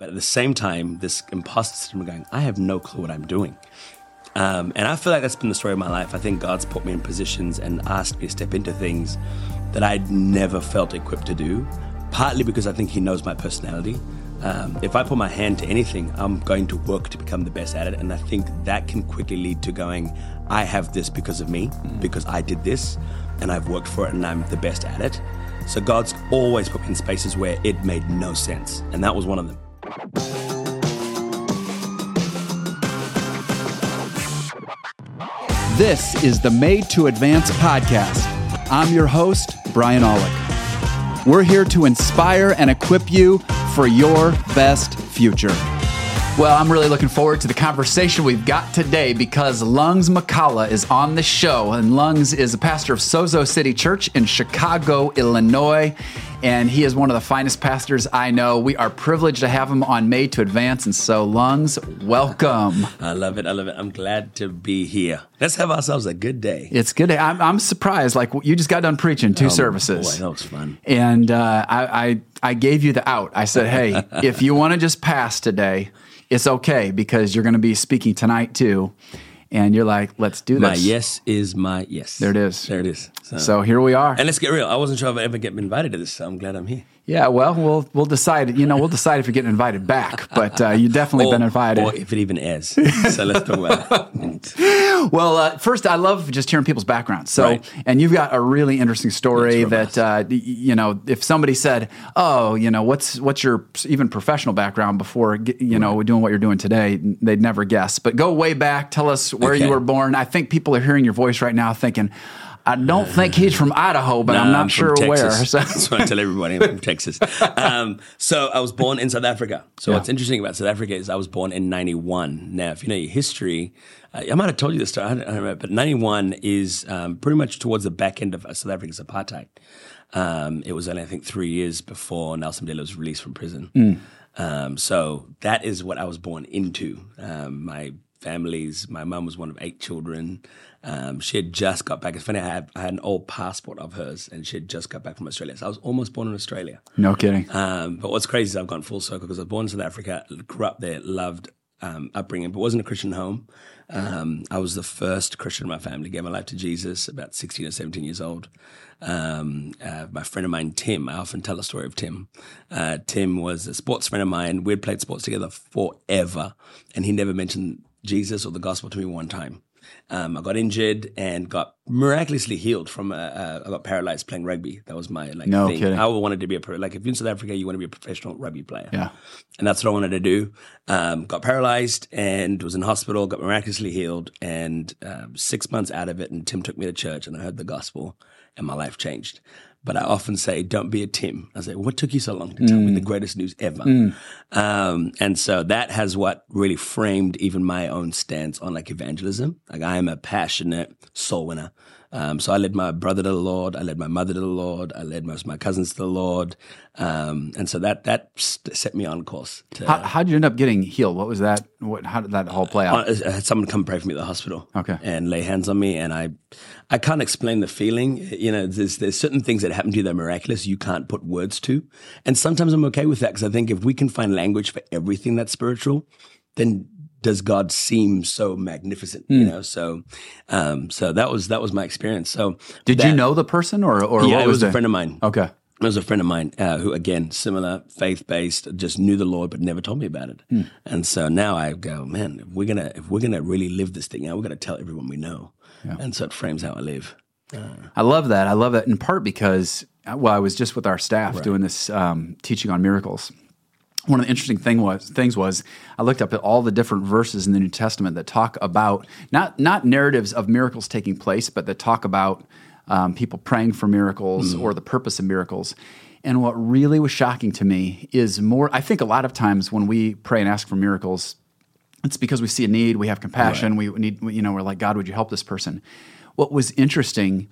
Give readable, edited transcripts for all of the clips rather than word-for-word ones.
But at the same time, this imposter syndrome going, I have no clue what I'm doing. And I feel like that's been the story of my life. I think God's put me in positions and asked me to step into things that I'd never felt equipped to do, partly because I think he knows my personality. If I put my hand to anything, I'm going to work to become the best at it. And I think that can quickly lead to going, I have this because of me, because I did this, and I've worked for it, and I'm the best at it. So God's always put me in spaces where it made no sense. And that was one of them. This is the Made to Advance podcast. I'm your host, Brian Aulick. We're here to inspire and equip you for your best future. Well, I'm really looking forward to the conversation we've got today because Lungs McCalla is on the show. And Lungs is a pastor of Sozo City Church in Chicago, Illinois. And he is one of the finest pastors I know. We are privileged to have him on Made to Advance. And so, Lungs, welcome. I love it. I love it. I'm glad to be here. Let's have ourselves a good day. It's good. I'm surprised. Like, you just got done preaching two services. Boy, that was fun. And I gave you the out. I said, hey, if you want to just pass today, it's okay because you're going to be speaking tonight too. And you're like, let's do this. My yes is my yes. There it is. There it is. So here we are. And let's get real. I wasn't sure if I'd ever get invited to this, so I'm glad I'm here. Yeah, well, we'll decide. We'll decide if you're getting invited back. But you've definitely been invited. Or if it even is. So let's talk about it. Well, first, I love just hearing people's backgrounds. So, right. And you've got a really interesting story that, if somebody said, oh, what's your even professional background before, doing what you're doing today, they'd never guess. But go way back. Tell us where you were born. I think people are hearing your voice right now thinking, I don't think he's from Idaho, but I'm not sure where. So. That's what I tell everybody. I'm from Texas. So I was born in South Africa. So what's interesting about South Africa is I was born in 91. Now, if you know your history, I might have told you this story, I don't remember, but 91 is pretty much towards the back end of South Africa's apartheid. It was only, I think, 3 years before Nelson Mandela was released from prison. So that is what I was born into. My mum was one of 8 children. She had just got back. It's funny, I had an old passport of hers, and she had just got back from Australia. So I was almost born in Australia. No kidding. But what's crazy is I've gone full circle because I was born in South Africa, grew up there, loved upbringing, but wasn't a Christian home. I was the first Christian in my family, gave my life to Jesus about 16 or 17 years old. My friend of mine, Tim, I often tell the story of Tim. Tim was a sports friend of mine. We'd played sports together forever, and he never mentioned Jesus or the gospel to me one time. I got injured and got miraculously healed from I got paralyzed playing rugby. That was my thing. Kidding. I wanted to be if you're in South Africa, you want to be a professional rugby player. Yeah. And that's what I wanted to do. Got paralyzed and was in hospital, got miraculously healed, and 6 months out of it, and Tim took me to church and I heard the gospel and my life changed. But I often say, don't be a Tim. I say, what took you so long to tell me the greatest news ever? And so that has what really framed even my own stance on evangelism. I am a passionate soul winner. So I led my brother to the Lord. I led my mother to the Lord. I led most of my cousins to the Lord. And so that set me on course. How did you end up getting healed? What was that? How did that whole play out? I had someone come pray for me at the hospital. Okay. And lay hands on me. And I can't explain the feeling. There's certain things that happen to you that are miraculous you can't put words to. And sometimes I'm okay with that because I think if we can find language for everything that's spiritual, then does God seem so magnificent, So that was my experience. So did you know the person or yeah, it was a friend of mine. Okay. It was a friend of mine who, again, similar, faith-based, just knew the Lord but never told me about it. And so now I go, man, if we're gonna really live this thing out, we're gonna tell everyone we know. Yeah. And so it frames how I live. I love that. I love that in part because, I was just with our staff doing this teaching on miracles. One of the interesting things was I looked up at all the different verses in the New Testament that talk about not narratives of miracles taking place, but that talk about people praying for miracles or the purpose of miracles. And what really was shocking to me is I think a lot of times when we pray and ask for miracles, it's because we see a need, we have compassion, we need, we're like, God, would you help this person? What was interesting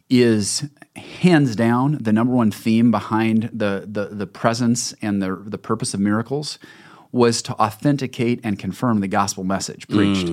is hands down the number one theme behind the presence and the purpose of miracles was to authenticate and confirm the gospel message preached.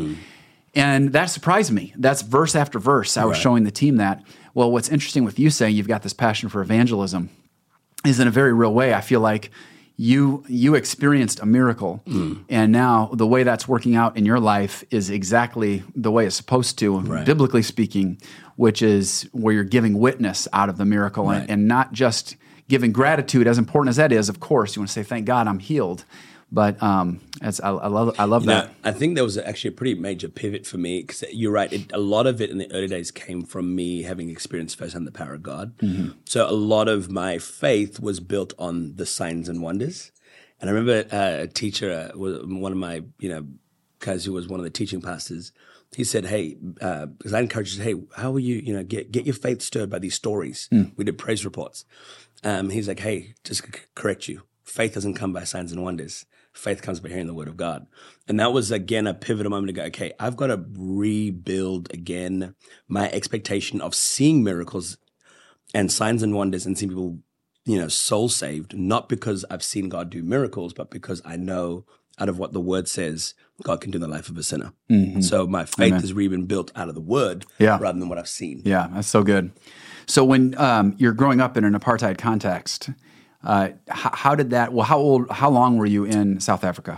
And that surprised me. That's verse after verse. I was showing the team that. Well, what's interesting with you saying you've got this passion for evangelism is in a very real way, I feel like you experienced a miracle, and now the way that's working out in your life is exactly the way it's supposed to, biblically speaking, which is where you're giving witness out of the miracle, and not just giving gratitude. As important as that is, of course, you want to say, "Thank God, I'm healed." But I love that. I think there was actually a pretty major pivot for me, because you're right. A lot of it in the early days came from me having experienced firsthand the power of God. So a lot of my faith was built on the signs and wonders. And I remember a teacher, one of my guys who was one of the teaching pastors. He said, "Hey," because I encouraged, "Hey, how will you get your faith stirred by these stories?" We did praise reports. He's like, "Hey, just correct you. Faith doesn't come by signs and wonders. Faith comes by hearing the word of God." And that was, again, a pivotal moment to go, okay, I've got to rebuild again my expectation of seeing miracles and signs and wonders and seeing people, soul saved, not because I've seen God do miracles, but because I know out of what the word says, God can do in the life of a sinner. So my faith has really been built out of the word rather than what I've seen. Yeah, that's so good. So when you're growing up in an apartheid context, how did that? Well, how long were you in South Africa?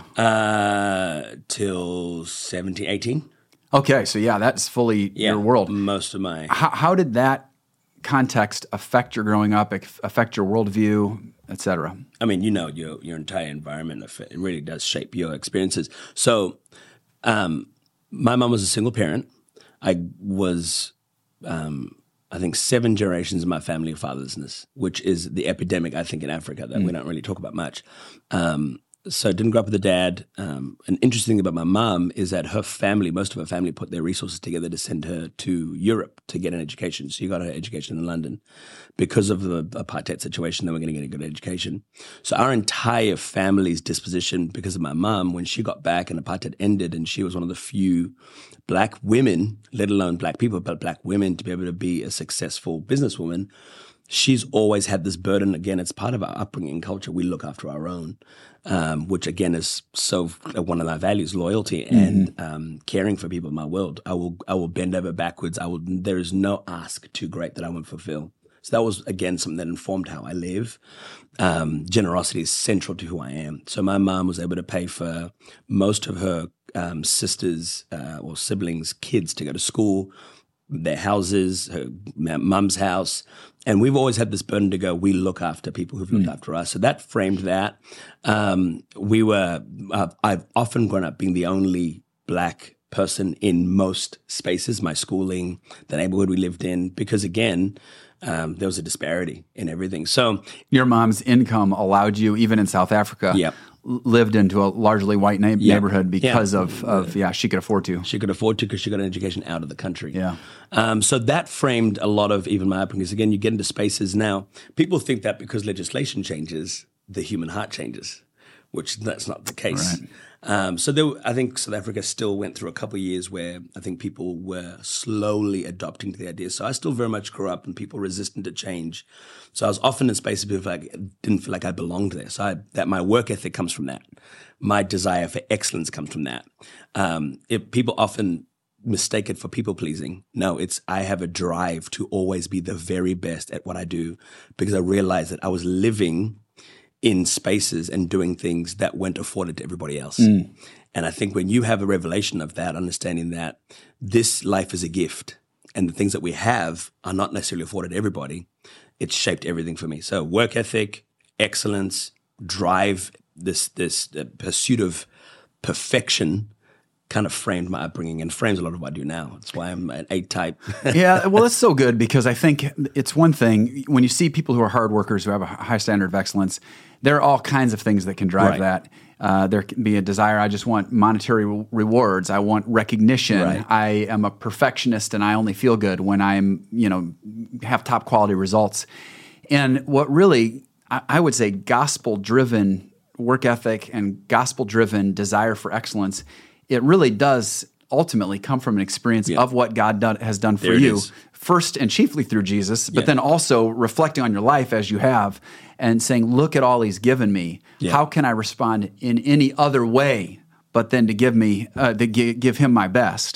Till 17, 18. Okay, so that's fully your world. Most of my. How did that context affect your growing up? Affect your worldview, et cetera? I mean, your entire environment. It really does shape your experiences. So, my mom was a single parent. I was. I think 7 generations in my family of fatherlessness, which is the epidemic, I think, in Africa that we don't really talk about much. So didn't grow up with a dad. An interesting thing about my mom is that most of her family put their resources together to send her to Europe to get an education. So she got her education in London. Because of the apartheid situation, they were going to get a good education. So our entire family's disposition, because of my mom, when she got back and apartheid ended, and she was one of the few Black women, let alone Black people, but Black women to be able to be a successful businesswoman, she's always had this burden. Again, it's part of our upbringing and culture. We look after our own, which again is so one of my values: loyalty and caring for people in my world. I will bend over backwards. There is no ask too great that I won't fulfill. So that was, again, something that informed how I live. Generosity is central to who I am. So my mom was able to pay for most of her sisters or siblings' kids to go to school, their houses, her mum's house. And we've always had this burden to go, we look after people who've looked after us. So that framed that. I've often grown up being the only Black person in most spaces, my schooling, the neighborhood we lived in, because again, there was a disparity in everything. So your mom's income allowed you, even in South Africa, lived into a largely white neighborhood because of she could afford to. She could afford to because she got an education out of the country. So that framed a lot of even my upbringing. Because again, you get into spaces now, people think that because legislation changes, the human heart changes, which that's not the case. Right. I think South Africa still went through a couple of years where I think people were slowly adopting to the idea. So I still very much grew up and people resistant to change. So I was often in spaces where I didn't feel like I belonged there. So that my work ethic comes from that. My desire for excellence comes from that. People often mistake it for people pleasing. No, I have a drive to always be the very best at what I do, because I realized that I was living in spaces and doing things that weren't afforded to everybody else. And I think when you have a revelation of that, understanding that this life is a gift and the things that we have are not necessarily afforded to everybody, it's shaped everything for me. So work ethic, excellence, drive, this pursuit of perfection kind of framed my upbringing and frames a lot of what I do now. That's why I'm an 8 type. Yeah, well, that's so good, because I think it's one thing when you see people who are hard workers, who have a high standard of excellence, there are all kinds of things that can drive that. There can be a desire, I just want monetary rewards. I want recognition. Right. I am a perfectionist and I only feel good when I'm, have top quality results. And what really, I would say, gospel-driven work ethic and gospel-driven desire for excellence, it really does ultimately come from an experience of what God has done for you, first and chiefly through Jesus, but then also reflecting on your life as you have and saying, look at all He's given me. How can I respond in any other way but then to give Him my best?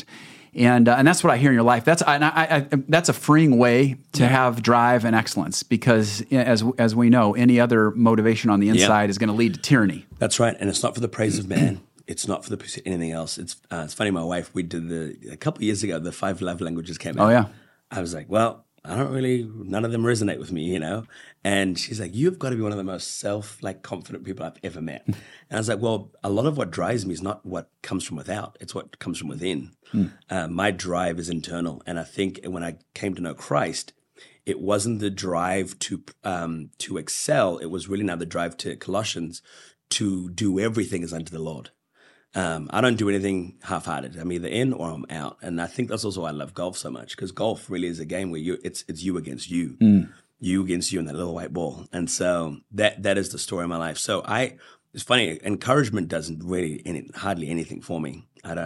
And that's what I hear in your life. That's that's a freeing way to have drive and excellence, because as we know, any other motivation on the inside is going to lead to tyranny. That's right, and it's not for the praise of man. It's not for the pursuit of anything else. It's funny. My wife, we did a couple of years ago. The 5 love languages came out. Oh yeah. I was like, well, none of them resonate with me, And she's like, you've got to be one of the most confident people I've ever met. And I was like, well, a lot of what drives me is not what comes from without. It's what comes from within. My drive is internal. And I think when I came to know Christ, it wasn't the drive to excel. It was really now the drive to Colossians to do everything as unto the Lord. I don't do anything half-hearted. I'm either in or I'm out. And I think that's also why I love golf so much, because golf really is a game where it's you against you. You against you and that little white ball. And so that is the story of my life. So it's funny, encouragement doesn't really hardly anything for me.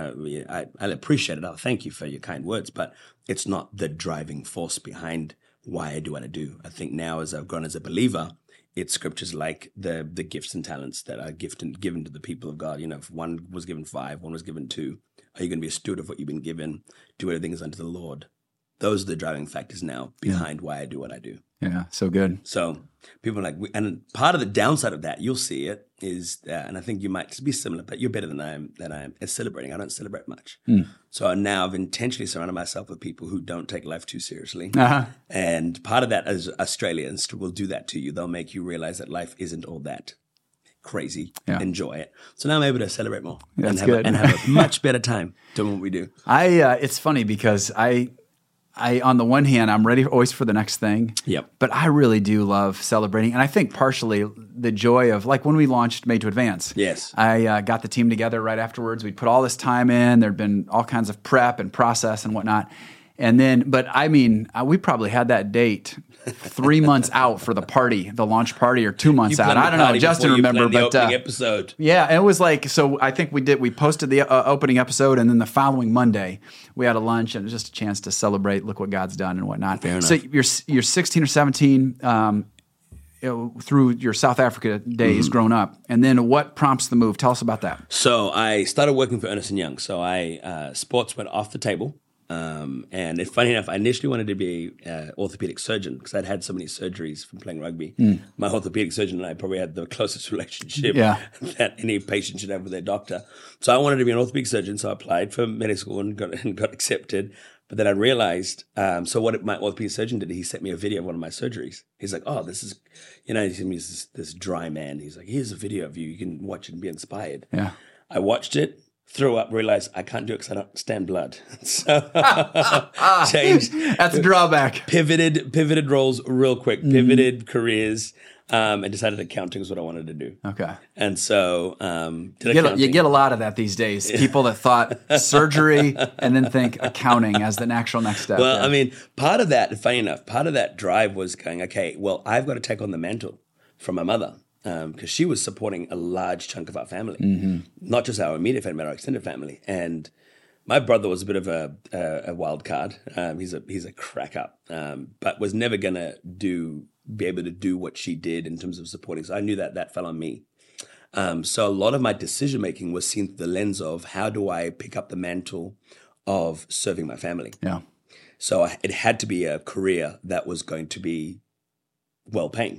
I appreciate it. I'll thank you for your kind words, but it's not the driving force behind why I do what I do. I think now, as I've grown as a believer, it's scriptures like the gifts and talents that are given to the people of God. If one was given 5, one was given 2, are you going to be a steward of what you've been given? Do everything as unto the Lord. Those are the driving factors now behind why I do what I do. Yeah, so good. So people are like, and part of the downside of that, you'll see it, is, and I think you might be similar, but you're better than I am at celebrating. I don't celebrate much. So now I've intentionally surrounded myself with people who don't take life too seriously. And part of that is Australians will do that to you. They'll make you realize that life isn't all that crazy. Enjoy it. So now I'm able to celebrate more and have a much better time doing what we do. It's funny because I on the one hand, I'm ready always for the next thing. Yep. But I really do love celebrating. And I think partially the joy of, like when we launched Made to Advance. Yes. I got the team together right afterwards. We'd put all this time in. There'd been all kinds of prep and process and whatnot. And then, but I mean, we probably had that date 3 months out for the party, the launch party, or 2 months out. I don't know. Justin remember, but episode. Yeah, and it was like, so I think we posted the opening episode, and then the following Monday we had a lunch, and it was just a chance to celebrate, look what God's done and whatnot. Fair enough. So you're 16 or 17 through your South Africa days growing up, and then what prompts the move? Tell us about that. So I started working for Ernst & Young. So sports went off the table. And it's funny enough, I initially wanted to be an orthopedic surgeon because I'd had so many surgeries from playing rugby. My orthopedic surgeon and I probably had the closest relationship that any patient should have with their doctor. So I wanted to be an orthopedic surgeon, so I applied for medical school and got accepted. But then I realized, so what my orthopedic surgeon did, he sent me a video of one of my surgeries. He's like, oh, this is, he's this dry man. He's like, here's a video of you. You can watch it and be inspired. Yeah. I watched it. Threw up, realized I can't do it because I don't stand blood. So changed. That's a drawback. Pivoted roles real quick, pivoted careers, and decided accounting is what I wanted to do. Okay. And so you get a lot of that these days. People that thought surgery and then think accounting as the actual next step. Well, I mean, part of that, funny enough, part of that drive was going, okay, well, I've got to take on the mantle from my mother. Because she was supporting a large chunk of our family, not just our immediate family, but our extended family. And my brother was a bit of a wild card. He's a crack up, but was never gonna be able to do what she did in terms of supporting. So I knew that fell on me. So a lot of my decision making was seen through the lens of how do I pick up the mantle of serving my family. Yeah. So it had to be a career that was going to be well paying.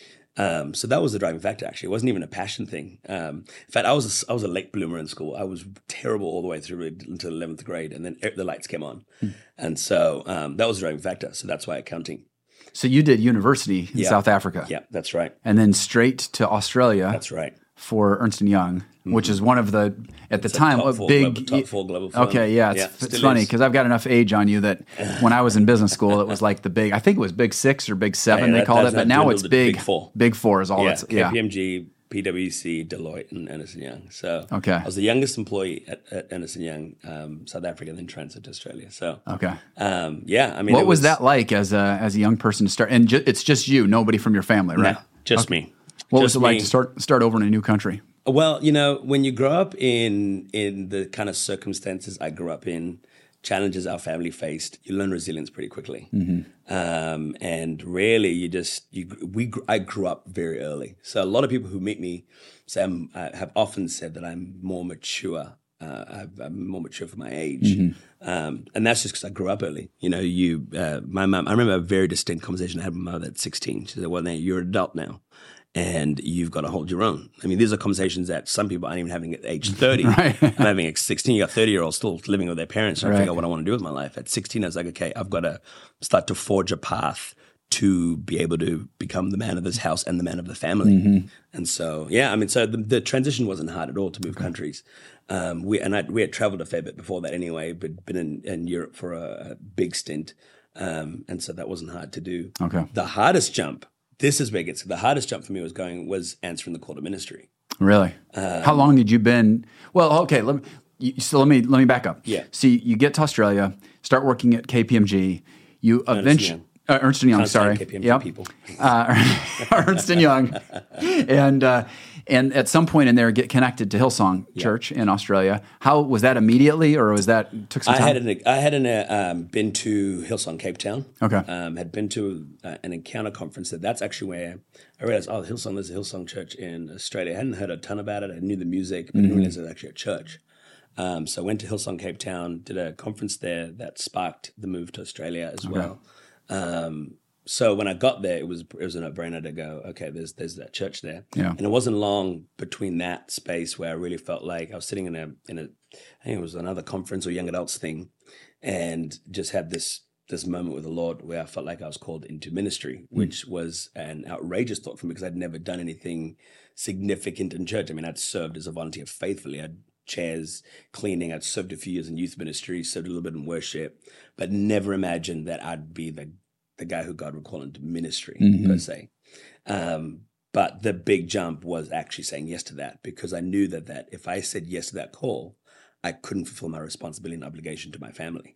So that was the driving factor, actually. It wasn't even a passion thing. In fact, I was a late bloomer in school. I was terrible all the way through until 11th grade, and then the lights came on. And so that was the driving factor. So that's why accounting. So you did university in South Africa. Yeah, that's right. And then straight to Australia. That's right. For Ernst & Young, which is one of the, at the time, top 4 global firm. Okay, yeah, it's funny because I've got enough age on you that when I was in business school, it was like I think it was Big 6 or Big 7 they called it, but now it's Big 4. Big 4 is all it's, KPMG, PwC, Deloitte, and Ernst & Young. So I was the youngest employee at Ernst & Young, South Africa, and then transferred to Australia. So I mean, what was that like as a young person to start? And it's just you, nobody from your family, right? No, just me. What was it like to start over in a new country? Well, when you grow up in the kind of circumstances I grew up in, challenges our family faced, you learn resilience pretty quickly. And really, I grew up very early. So a lot of people who meet me have often said that I'm more mature I'm more mature for my age. And that's just because I grew up early. You know, my mom, I remember a very distinct conversation I had with my mother at 16. She said, well, now you're an adult now and you've got to hold your own. I mean, these are conversations that some people aren't even having at age 30. Right. I'm having at 16, you got 30-year-olds still living with their parents trying to figure out what I want to do with my life. At 16, I was like, okay, I've got to start to forge a path to be able to become the man of this house and the man of the family. And so, yeah, I mean, so the transition wasn't hard at all to move countries. We had traveled a fair bit before that anyway, but been in Europe for a big stint. And so that wasn't hard to do. Okay. The hardest jump, this is where it gets, the hardest jump for me was answering the call to ministry. Really? How long had you been? Well, okay, let me back up. Yeah. So you get to Australia, start working at KPMG. You eventually Ernst & Young, sorry. KPMG people. Ernst & Young. And at some point in there, get connected to Hillsong Church in Australia. How was that immediately, or was that took some time? I had been to Hillsong Cape Town. Okay. Had been to an encounter conference. That's actually where I realized, Hillsong, there's a Hillsong church in Australia. I hadn't heard a ton about it. I knew the music, but I didn't realize it was actually a church. So I went to Hillsong Cape Town, did a conference there that sparked the move to Australia as well. So when I got there, it was a no-brainer to go, okay, there's that church there. Yeah. And it wasn't long between that space where I really felt like I was sitting in a I think it was another conference or young adults thing, and just had this moment with the Lord where I felt like I was called into ministry, which was an outrageous thought for me because I'd never done anything significant in church. I mean, I'd served as a volunteer faithfully. I'd chairs cleaning. I'd served a few years in youth ministry, served a little bit in worship, but never imagined that I'd be the guy who God would call into ministry per se. But the big jump was actually saying yes to that, because I knew that if I said yes to that call, I couldn't fulfill my responsibility and obligation to my family.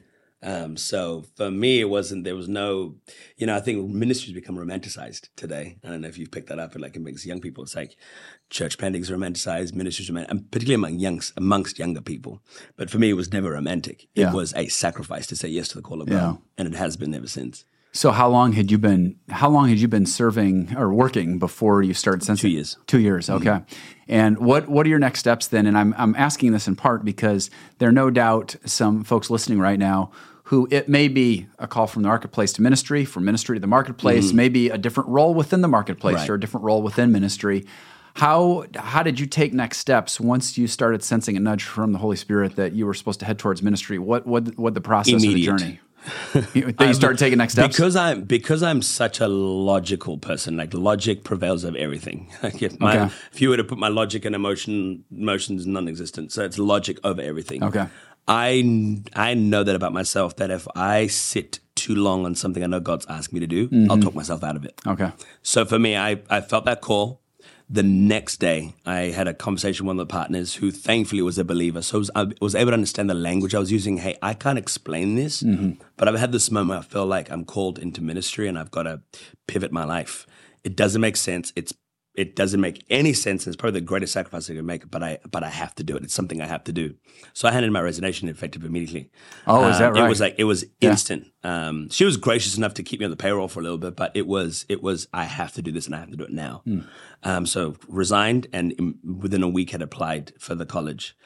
So for me, there was no, I think ministry's become romanticized today. I don't know if you've picked that up, but like amongst young people, it's like church plantings are romanticized, ministry's romanticized, and particularly amongst younger people. But for me, it was never romantic. It was a sacrifice to say yes to the call of God, and it has been ever since. So how long had you been serving or working before you started sensing? 2 years. 2 years, okay. And what are your next steps then? And I'm asking this in part because there are no doubt some folks listening right now who it may be a call from the marketplace to ministry, from ministry to the marketplace, maybe a different role within the marketplace or a different role within ministry. How did you take next steps once you started sensing a nudge from the Holy Spirit that you were supposed to head towards ministry? What the process of the journey? That you started taking next steps? Because I'm such a logical person. Like logic prevails over everything. Like if you were to put my logic and emotions non-existent. So it's logic over everything. Okay. I know that about myself, that if I sit too long on something I know God's asked me to do, I'll talk myself out of it. Okay. So for me, I felt that call. The next day, I had a conversation with one of the partners who thankfully was a believer. So I was able to understand the language I was using. Hey, I can't explain this, but I've had this moment where I feel like I'm called into ministry and I've got to pivot my life. It doesn't make sense. It doesn't make any sense. It's probably the greatest sacrifice I can make, but I have to do it. It's something I have to do. So I handed in my resignation effective immediately. Oh, is that right? It was instant. She was gracious enough to keep me on the payroll for a little bit, but it was I have to do this and I have to do it now. So resigned, and within a week had applied for the college.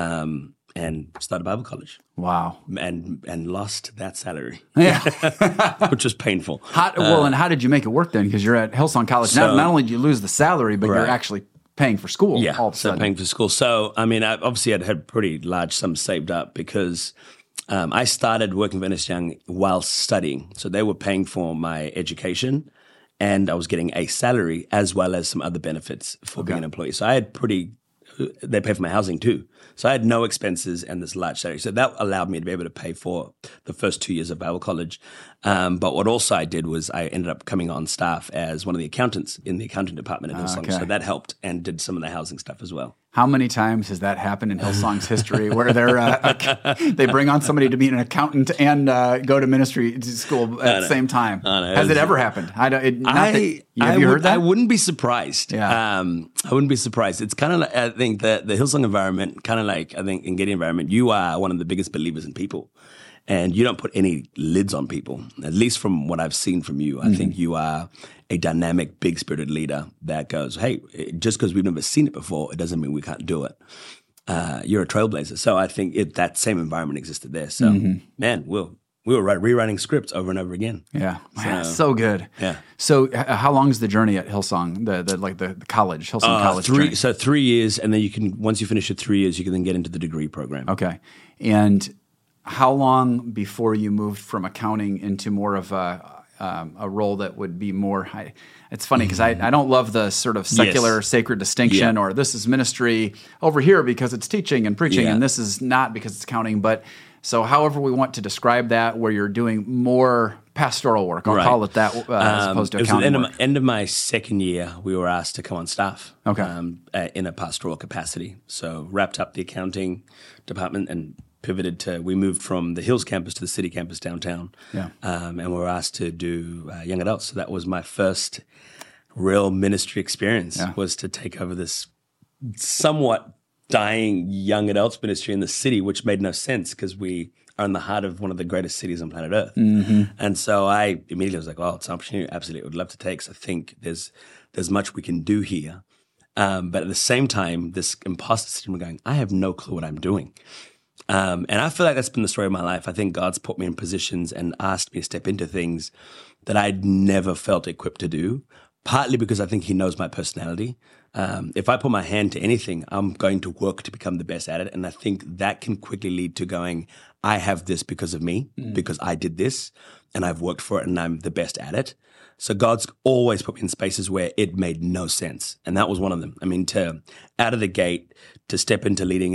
And started Bible college. Wow. And lost that salary. Yeah. Which was painful. And how did you make it work then? Because you're at Hillsong College. Not only do you lose the salary, but you're actually paying for school all of a sudden. Paying for school. So, I mean, obviously I'd had pretty large sums saved up because I started working for Ernst & Young while studying. So they were paying for my education, and I was getting a salary as well as some other benefits for being an employee. So I had they pay for my housing too. So I had no expenses and this large salary. So that allowed me to be able to pay for the first 2 years of Bible college. But what also I did was I ended up coming on staff as one of the accountants in the accounting department at Hillsong. So that helped, and did some of the housing stuff as well. How many times has that happened in Hillsong's history where they bring on somebody to be an accountant and go to ministry school at the same time? Has it ever happened? Have you heard that? I wouldn't be surprised. Yeah. I wouldn't be surprised. It's kind of like, I think the Hillsong environment, kind of like I think in Getty environment, you are one of the biggest believers in people. And you don't put any lids on people, at least from what I've seen from you. I think you are a dynamic, big-spirited leader that goes, hey, just because we've never seen it before, it doesn't mean we can't do it. you're a trailblazer. So I think that same environment existed there. So man, we were rewriting scripts over and over again. Yeah, man, so good. Yeah. So how long is the journey at Hillsong? The college, Hillsong College. 3 years, and then you can, once you finish your 3 years, you can then get into the degree program. Okay, and how long before you moved from accounting into more of a role that would be more? It's funny because I don't love the sort of secular sacred distinction, or this is ministry over here because it's teaching and preaching, and this is not because it's accounting, but. So however we want to describe that, where you're doing more pastoral work, I'll call it that, as opposed to accounting work. End of my second year, we were asked to come on staff in a pastoral capacity. So wrapped up the accounting department and pivoted to, we moved from the Hills campus to the city campus downtown. And we were asked to do young adults. So that was my first real ministry experience, was to take over this somewhat dying young adults ministry in the city, which made no sense because we are in the heart of one of the greatest cities on planet Earth. And so I immediately was like, it's an opportunity. Absolutely. Would love to take. So I think there's much we can do here. But at the same time, this imposter syndrome going, I have no clue what I'm doing. And I feel like that's been the story of my life. I think God's put me in positions and asked me to step into things that I'd never felt equipped to do, partly because I think he knows my personality. If I put my hand to anything, I'm going to work to become the best at it. And I think that can quickly lead to going, I have this because of me, because I did this and I've worked for it and I'm the best at it. So God's always put me in spaces where it made no sense. And that was one of them. I mean, out of the gate, to step into leading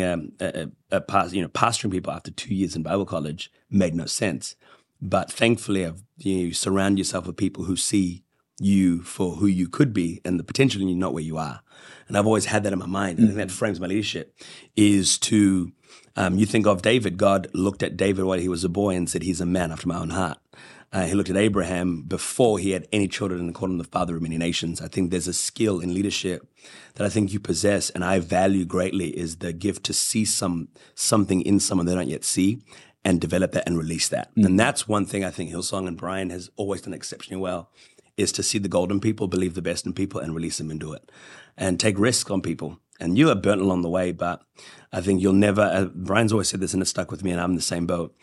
pastoring people after 2 years in Bible college made no sense. But thankfully, you surround yourself with people who see you for who you could be and the potential in you, not where you are. And I've always had that in my mind. And I think that frames my leadership is to, you think of David. God looked at David while he was a boy and said, he's a man after my own heart. He looked at Abraham before he had any children and called him the father of many nations. I think there's a skill in leadership that I think you possess and I value greatly is the gift to see something in someone they don't yet see and develop that and release that. And that's one thing I think Hillsong and Brian has always done exceptionally well, is to see the golden people, believe the best in people, and release them into it. And take risks on people. And you are burnt along the way, but I think you'll never, Brian's always said this and it's stuck with me and I'm in the same boat.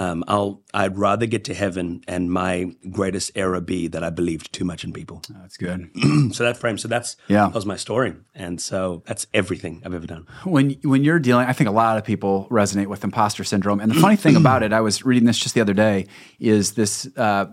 I'd rather get to heaven and my greatest error be that I believed too much in people. Oh, that's good. That was my story. And so that's everything I've ever done. When you're dealing, I think a lot of people resonate with imposter syndrome. And the funny thing about it, I was reading this just the other day, is this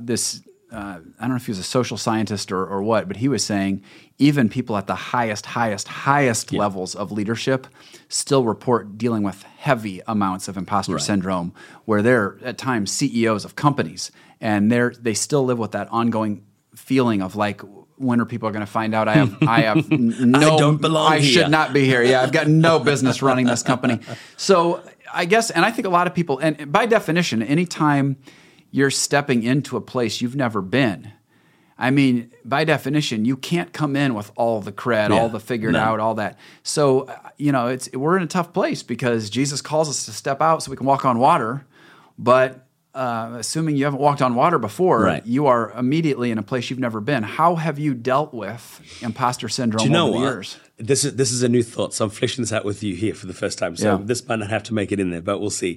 I don't know if he was a social scientist or what, but he was saying even people at the highest levels of leadership still report dealing with heavy amounts of imposter syndrome, where they're at times CEOs of companies, and they still live with that ongoing feeling of like, when are people going to find out I have no, I don't belong I here. should not be here. Yeah, I've got no business running this company. So I guess, and I think a lot of people, and by definition, anytime you're stepping into a place you've never been, I mean, by definition, you can't come in with all the cred, all the figured out, all that. So, we're in a tough place because Jesus calls us to step out so we can walk on water. But assuming you haven't walked on water before, you are immediately in a place you've never been. How have you dealt with imposter syndrome over the years? This is a new thought. So I'm fleshing this out with you here for the first time. So this might not have to make it in there, but we'll see.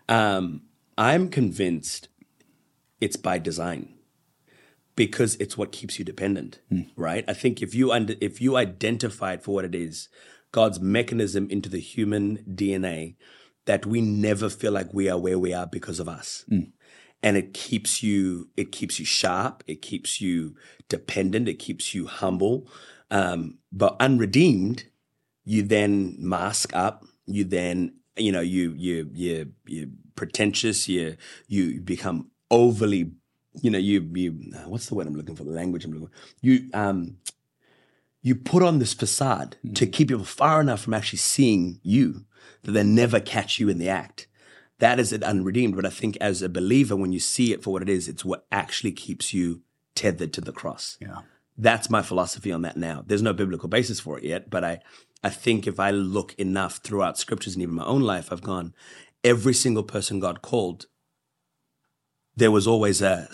I'm convinced it's by design, because it's what keeps you dependent, right? I think if you identify it for what it is, God's mechanism into the human DNA, that we never feel like we are where we are because of us. And it keeps you sharp, it keeps you dependent, it keeps you humble. But unredeemed, you then mask up, you then, you're pretentious, you become overly, what's the word I'm looking for? The language I'm looking for. You put on this facade to keep people far enough from actually seeing you that they never catch you in the act. That is it unredeemed. But I think as a believer, when you see it for what it is, it's what actually keeps you tethered to the cross. Yeah. That's my philosophy on that now. There's no biblical basis for it yet, but I think if I look enough throughout scriptures and even my own life, I've gone, every single person God called, there was always a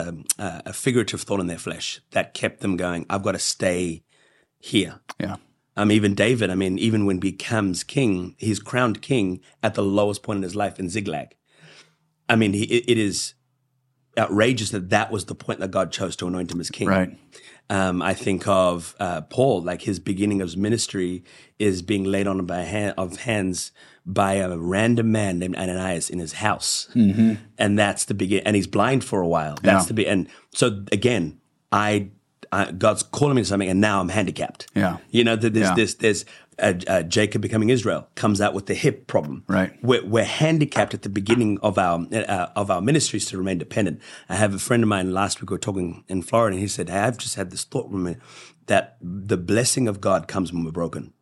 figurative thought in their flesh that kept them going, I've got to stay here. Yeah. Even David, even when he becomes king, he's crowned king at the lowest point in his life in Ziklag. It is outrageous that was the point that God chose to anoint him as king. Right. I think of Paul, like his beginning of his ministry is being laid on by hands by a random man named Ananias in his house. Mm-hmm. And that's the beginning. And he's blind for a while. That's the and so again, God's calling me to something, and now I'm handicapped. Yeah. There's Jacob becoming Israel comes out with the hip problem. Right. We're handicapped at the beginning of our ministries to remain dependent. I have a friend of mine last week. We were talking in Florida, and he said, "Hey, I've just had this thought from me that the blessing of God comes when we're broken.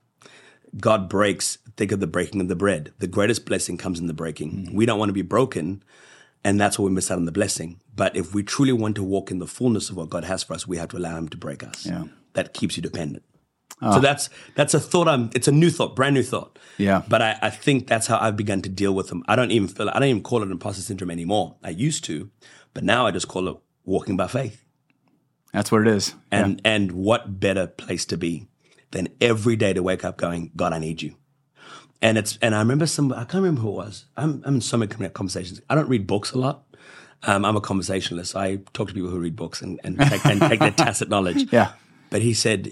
God breaks. Think of the breaking of the bread. The greatest blessing comes in the breaking. Mm-hmm. We don't want to be broken." And that's where we miss out on the blessing. But if we truly want to walk in the fullness of what God has for us, we have to allow him to break us. Yeah. That keeps you dependent. Oh. So that's a thought. It's a new thought, brand new thought. Yeah. But I think that's how I've begun to deal with them. I don't even call it imposter syndrome anymore. I used to, but now I just call it walking by faith. That's what it is. And what better place to be than every day to wake up going, God, I need you. And I remember I can't remember who it was. I'm in so many conversations. I don't read books a lot. I'm a conversationalist. I talk to people who read books and take their tacit knowledge. Yeah. But he said,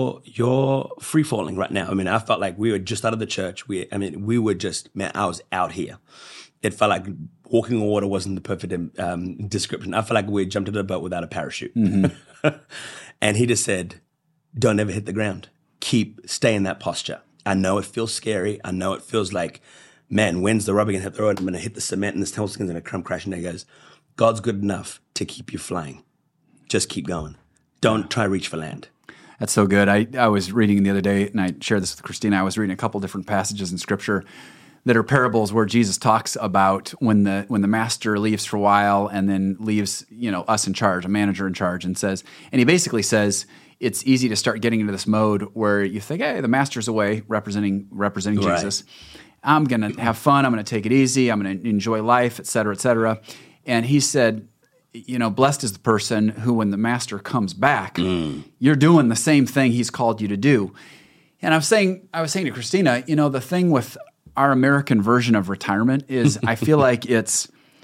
you're free falling right now. I felt like we were just out of the church. we were just, man, I was out here. It felt like walking on water wasn't the perfect description. I felt like we had jumped into a boat without a parachute. Mm-hmm. And he just said, don't ever hit the ground. Stay in that posture. I know it feels scary. I know it feels like, man, when's the rubber going to hit the road? I'm going to hit the cement and this tunnel's going to come crashing down. He goes, God's good enough to keep you flying. Just keep going. Don't try to reach for land. That's so good. I was reading the other day, and I shared this with Christina. I was reading a couple different passages in Scripture that are parables where Jesus talks about when the master leaves for a while and then leaves, us in charge, a manager in charge, and he basically says, it's easy to start getting into this mode where you think, hey, the master's away representing Jesus. I'm going to have fun. I'm going to take it easy. I'm going to enjoy life, et cetera, et cetera. And he said, blessed is the person who, when the master comes back, you're doing the same thing he's called you to do. And I was saying to Christina, the thing with our American version of retirement is I feel like it's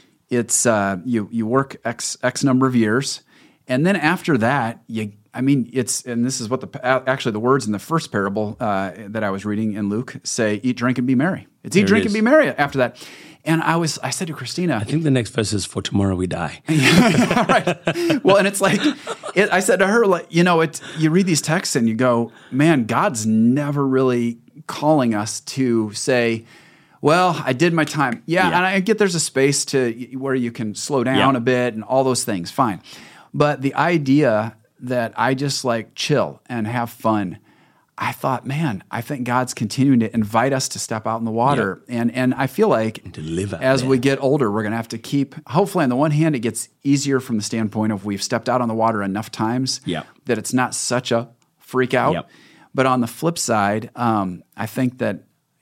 you work X number of years, and then after that, and this is what the words in the first parable that I was reading in Luke say, eat, drink, and be merry. It's eat, drink, and be merry after that. And I said to Christina, I think the next verse is for tomorrow we die. Right. Well, and it's like, I said to her, you read these texts and you go, man, God's never really calling us to say, well, I did my time. Yeah. And I get there's a space where you can slow down a bit and all those things. Fine. But the idea that I just chill and have fun, I thought, man, I think God's continuing to invite us to step out in the water. Yep. And I feel like to live as we get older, we're going to have to keep, hopefully on the one hand, it gets easier from the standpoint of we've stepped out on the water enough times that it's not such a freak out. Yep. But on the flip side, I think that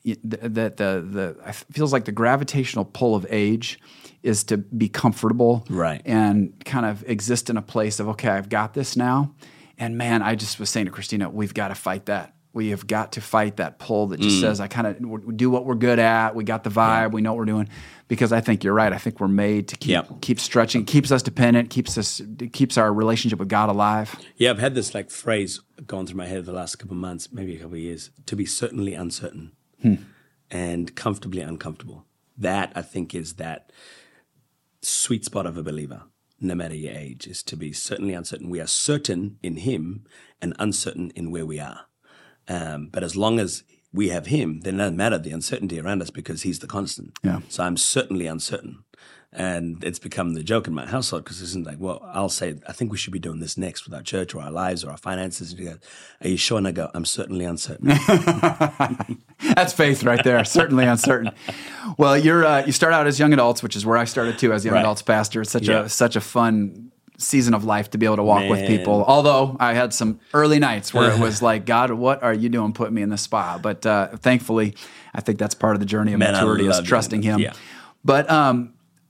it feels like the gravitational pull of age is to be comfortable, right, and kind of exist in a place of, okay, I've got this now. And man, I just was saying to Christina, we've got to fight that. We have got to fight that pull that just says, I kind of do what we're good at. We got the vibe. We know what we're doing. Because I think you're right. I think we're made to keep stretching. It keeps us dependent. Keeps our relationship with God alive. Yeah, I've had this phrase going through my head the last couple of months, maybe a couple of years, to be certainly uncertain and comfortably uncomfortable. That, I think, is that sweet spot of a believer, no matter your age, is to be certainly uncertain. We are certain in him and uncertain in where we are. But as long as we have him, then it doesn't matter the uncertainty around us because he's the constant. Yeah. So I'm certainly uncertain. And it's become the joke in my household because it's like, well, I'll say, I think we should be doing this next with our church or our lives or our finances. And you go, are you sure? And I go, I'm certainly uncertain. That's faith right there. Certainly uncertain. Well, you start out as young adults, which is where I started too, as young adults pastor. It's such a fun season of life to be able to walk with people. Although I had some early nights where it was like, God, what are you doing putting me in this spot? But thankfully, I think that's part of the journey of maturity is trusting him. Yeah. But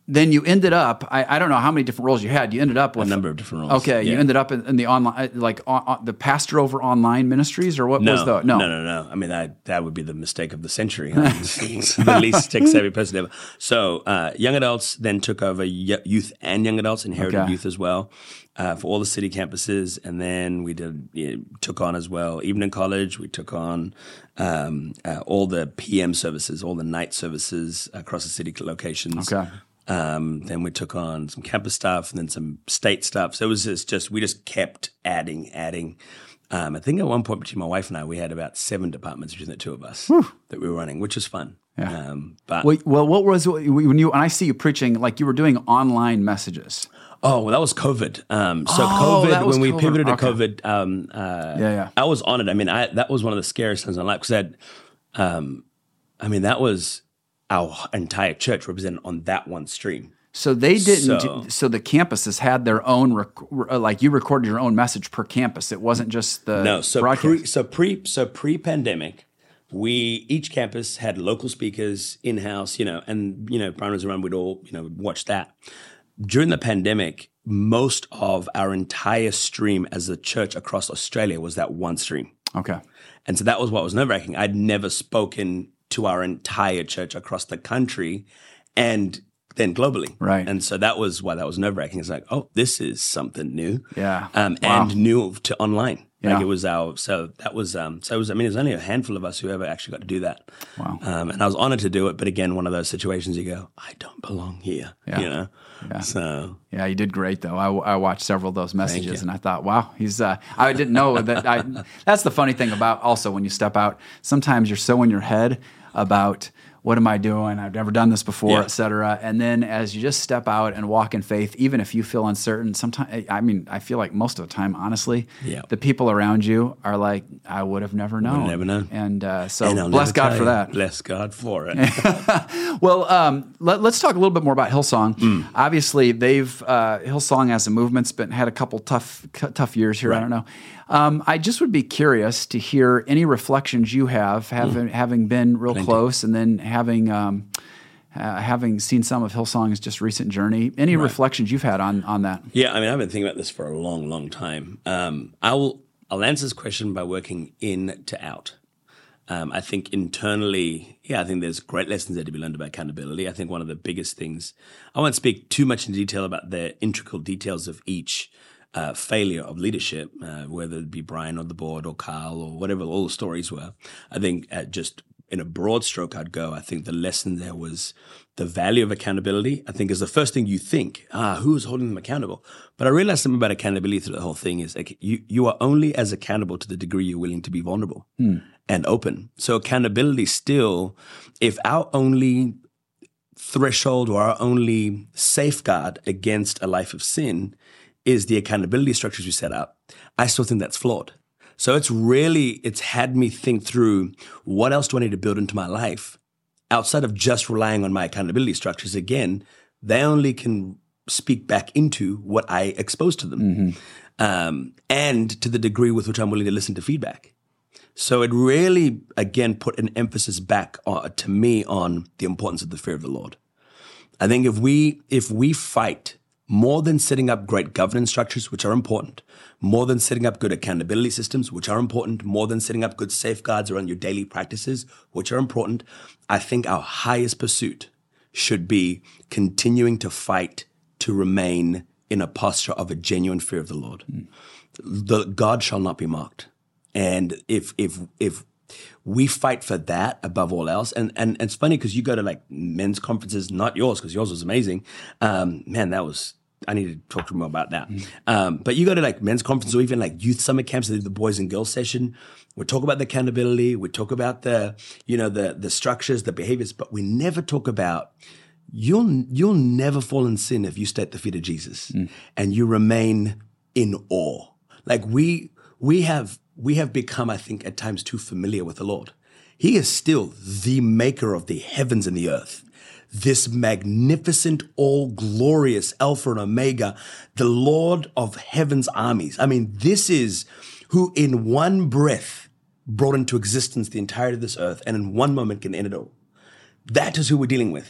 then you ended up, I don't know how many different roles you had. You ended up with a number of different roles. Okay, you ended up in the online, like the pastor over online ministries, or what was the? No. I mean, that would be the mistake of the century. The least tech-savvy person ever. So young adults then took over youth and young adults, inherited youth as well. For all the city campuses, and then we took on as well, even in college, we took on all the PM services, all the night services across the city locations. Okay. Then we took on some campus stuff and then some state stuff. So it was we just kept adding. I think at one point between my wife and I, we had about 7 departments between the two of us that we were running, which was fun. Yeah. Well, what was when I see you preaching, like you were doing online messages? Oh, well, that was COVID. COVID, when we pivoted to COVID, I was on it. I mean, that was one of the scariest things in my life because that was our entire church represented on that one stream. So they didn't. So the campuses had their own, like you recorded your own message per campus. It wasn't just the broadcast. Pre-pandemic, each campus had local speakers in-house, and primers around, we'd all watch that. During the pandemic, most of our entire stream as a church across Australia was that one stream. Okay. And so that was what was nerve-wracking. I'd never spoken to our entire church across the country and then globally. Right. And so that was why that was nerve-wracking. It's like, oh, this is something new. Yeah. And new to online. Yeah. Like it was it was only a handful of us who ever actually got to do that. Wow. And I was honored to do it. But again, one of those situations you go, I don't belong here, Yeah. So. Yeah, you did great though. I watched several of those messages and I thought, wow, he's, I didn't know that. That's the funny thing about also when you step out, sometimes you're so in your head about what am I doing? I've never done this before, et cetera. And then as you just step out and walk in faith, even if you feel uncertain, sometimes, I feel like most of the time, honestly, the people around you are like, I would have never known. Would have never known. And so bless God for that. Bless God for it. Well, let's talk a little bit more about Hillsong. Obviously, Hillsong as a movement's had a couple tough years here. Right. I don't know. I just would be curious to hear any reflections you have, having been real close, and then having seen some of Hillsong's just recent journey. Any reflections you've had on that? Yeah, I've been thinking about this for a long, long time. I'll answer this question by working in to out. I think internally, I think there's great lessons there to be learned about accountability. I think one of the biggest things, I won't speak too much in detail about the intricate details of each failure of leadership, whether it be Brian or the board or Carl or whatever all the stories were. I think just in a broad stroke, I think the lesson there was the value of accountability. I think is the first thing you think, who is holding them accountable? But I realized something about accountability through the whole thing is like you are only as accountable to the degree you're willing to be vulnerable and open. So accountability still, if our only threshold or our only safeguard against a life of sin is the accountability structures we set up, I still think that's flawed. So it's had me think through what else do I need to build into my life outside of just relying on my accountability structures. Again, they only can speak back into what I expose to them and to the degree with which I'm willing to listen to feedback. So it really, again, put an emphasis back to me on the importance of the fear of the Lord. I think if we fight more than setting up great governance structures, which are important, more than setting up good accountability systems, which are important, more than setting up good safeguards around your daily practices, which are important, I think our highest pursuit should be continuing to fight to remain in a posture of a genuine fear of the Lord. God shall not be mocked. And if we fight for that above all else. And it's funny because you go to like men's conferences, not yours, because yours was amazing. I need to talk to him more about that. But you go to like men's conferences or even like youth summer camps, the boys and girls session. We talk about the accountability. We talk about the structures, the behaviors, but we never talk about you'll never fall in sin if you stay at the feet of Jesus and you remain in awe. Like we have become, I think, at times too familiar with the Lord. He is still the maker of the heavens and the earth. This magnificent, all-glorious Alpha and Omega, the Lord of heaven's armies. I mean, this is who in one breath brought into existence the entirety of this earth and in one moment can end it all. That is who we're dealing with.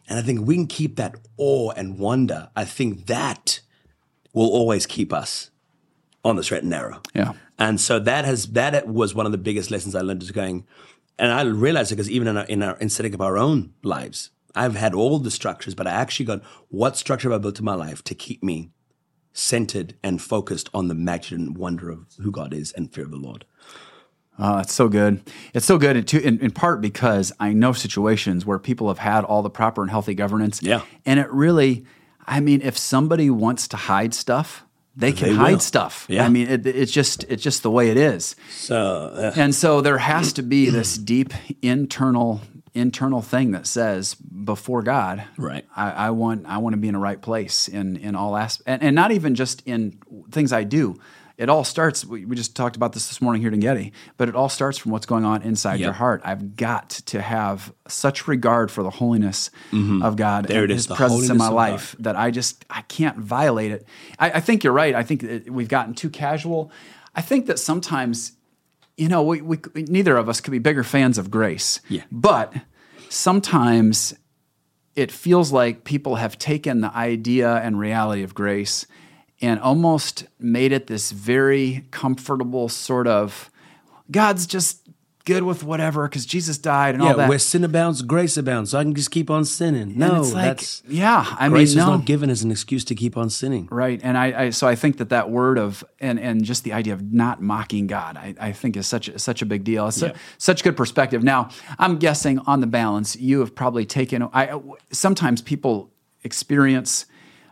And I think we can keep that awe and wonder. I think that will always keep us on the straight and narrow. Yeah. And so that was one of the biggest lessons I learned, is going, and I realized it because even in setting up our own lives, I've had all the structures, but I actually got, what structure have I built in my life to keep me centered and focused on the magnitude and wonder of who God is and fear of the Lord. Oh, it's so good. It's so good in part because I know situations where people have had all the proper and healthy governance. Yeah. And it really, I mean, if somebody wants to hide stuff, they can hide stuff. Yeah. I mean, it's just the way it is. So, And so there has to be this deep internal thing that says, before God, right. I want to be in a right place in all aspects, and not even just in things I do. It all starts, we just talked about this morning here in Getty, but it all starts from what's going on inside your heart. I've got to have such regard for the holiness of God and His presence in my life that I can't violate it. I think you're right. I think we've gotten too casual. I think that sometimes, we neither of us could be bigger fans of grace. Yeah. But sometimes it feels like people have taken the idea and reality of grace and almost made it this very comfortable sort of, God's just good with whatever because Jesus died and all that. Where sin abounds, grace abounds, so I can just keep on sinning. No, it's like, grace is not given as an excuse to keep on sinning. Right, and so I think that word of, and just the idea of not mocking God, I think is such a big deal. It's such good perspective. Now, I'm guessing on the balance, you have probably taken, sometimes people experience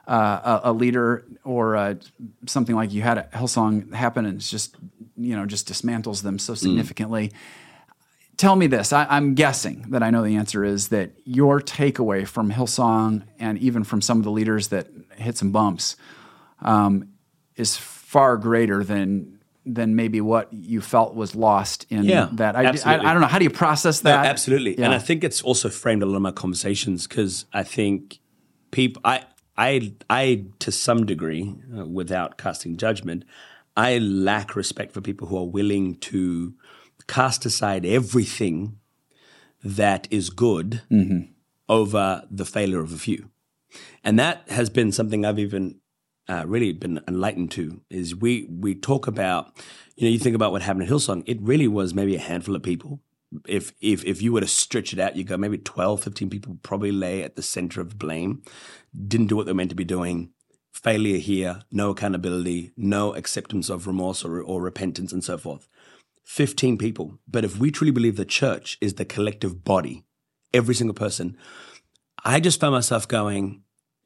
a leader or something like you had at Hillsong happen, and it's just dismantles them so significantly. Tell me this. I'm guessing that I know the answer is that your takeaway from Hillsong and even from some of the leaders that hit some bumps is far greater than maybe what you felt was lost in that. I don't know. How do you process that? No, absolutely. Yeah. And I think it's also framed a lot of my conversations because I think people, I, to some degree, without casting judgment, I lack respect for people who are willing to cast aside everything that is good over the failure of a few. And that has been something I've even really been enlightened to, is we talk about, you think about what happened at Hillsong, it really was maybe a handful of people. If you were to stretch it out, you go maybe 12, 15 people probably lay at the center of blame, didn't do what they were meant to be doing, failure here, no accountability, no acceptance of remorse or repentance and so forth. 15 people. But if we truly believe the church is the collective body, every single person, I just found myself going,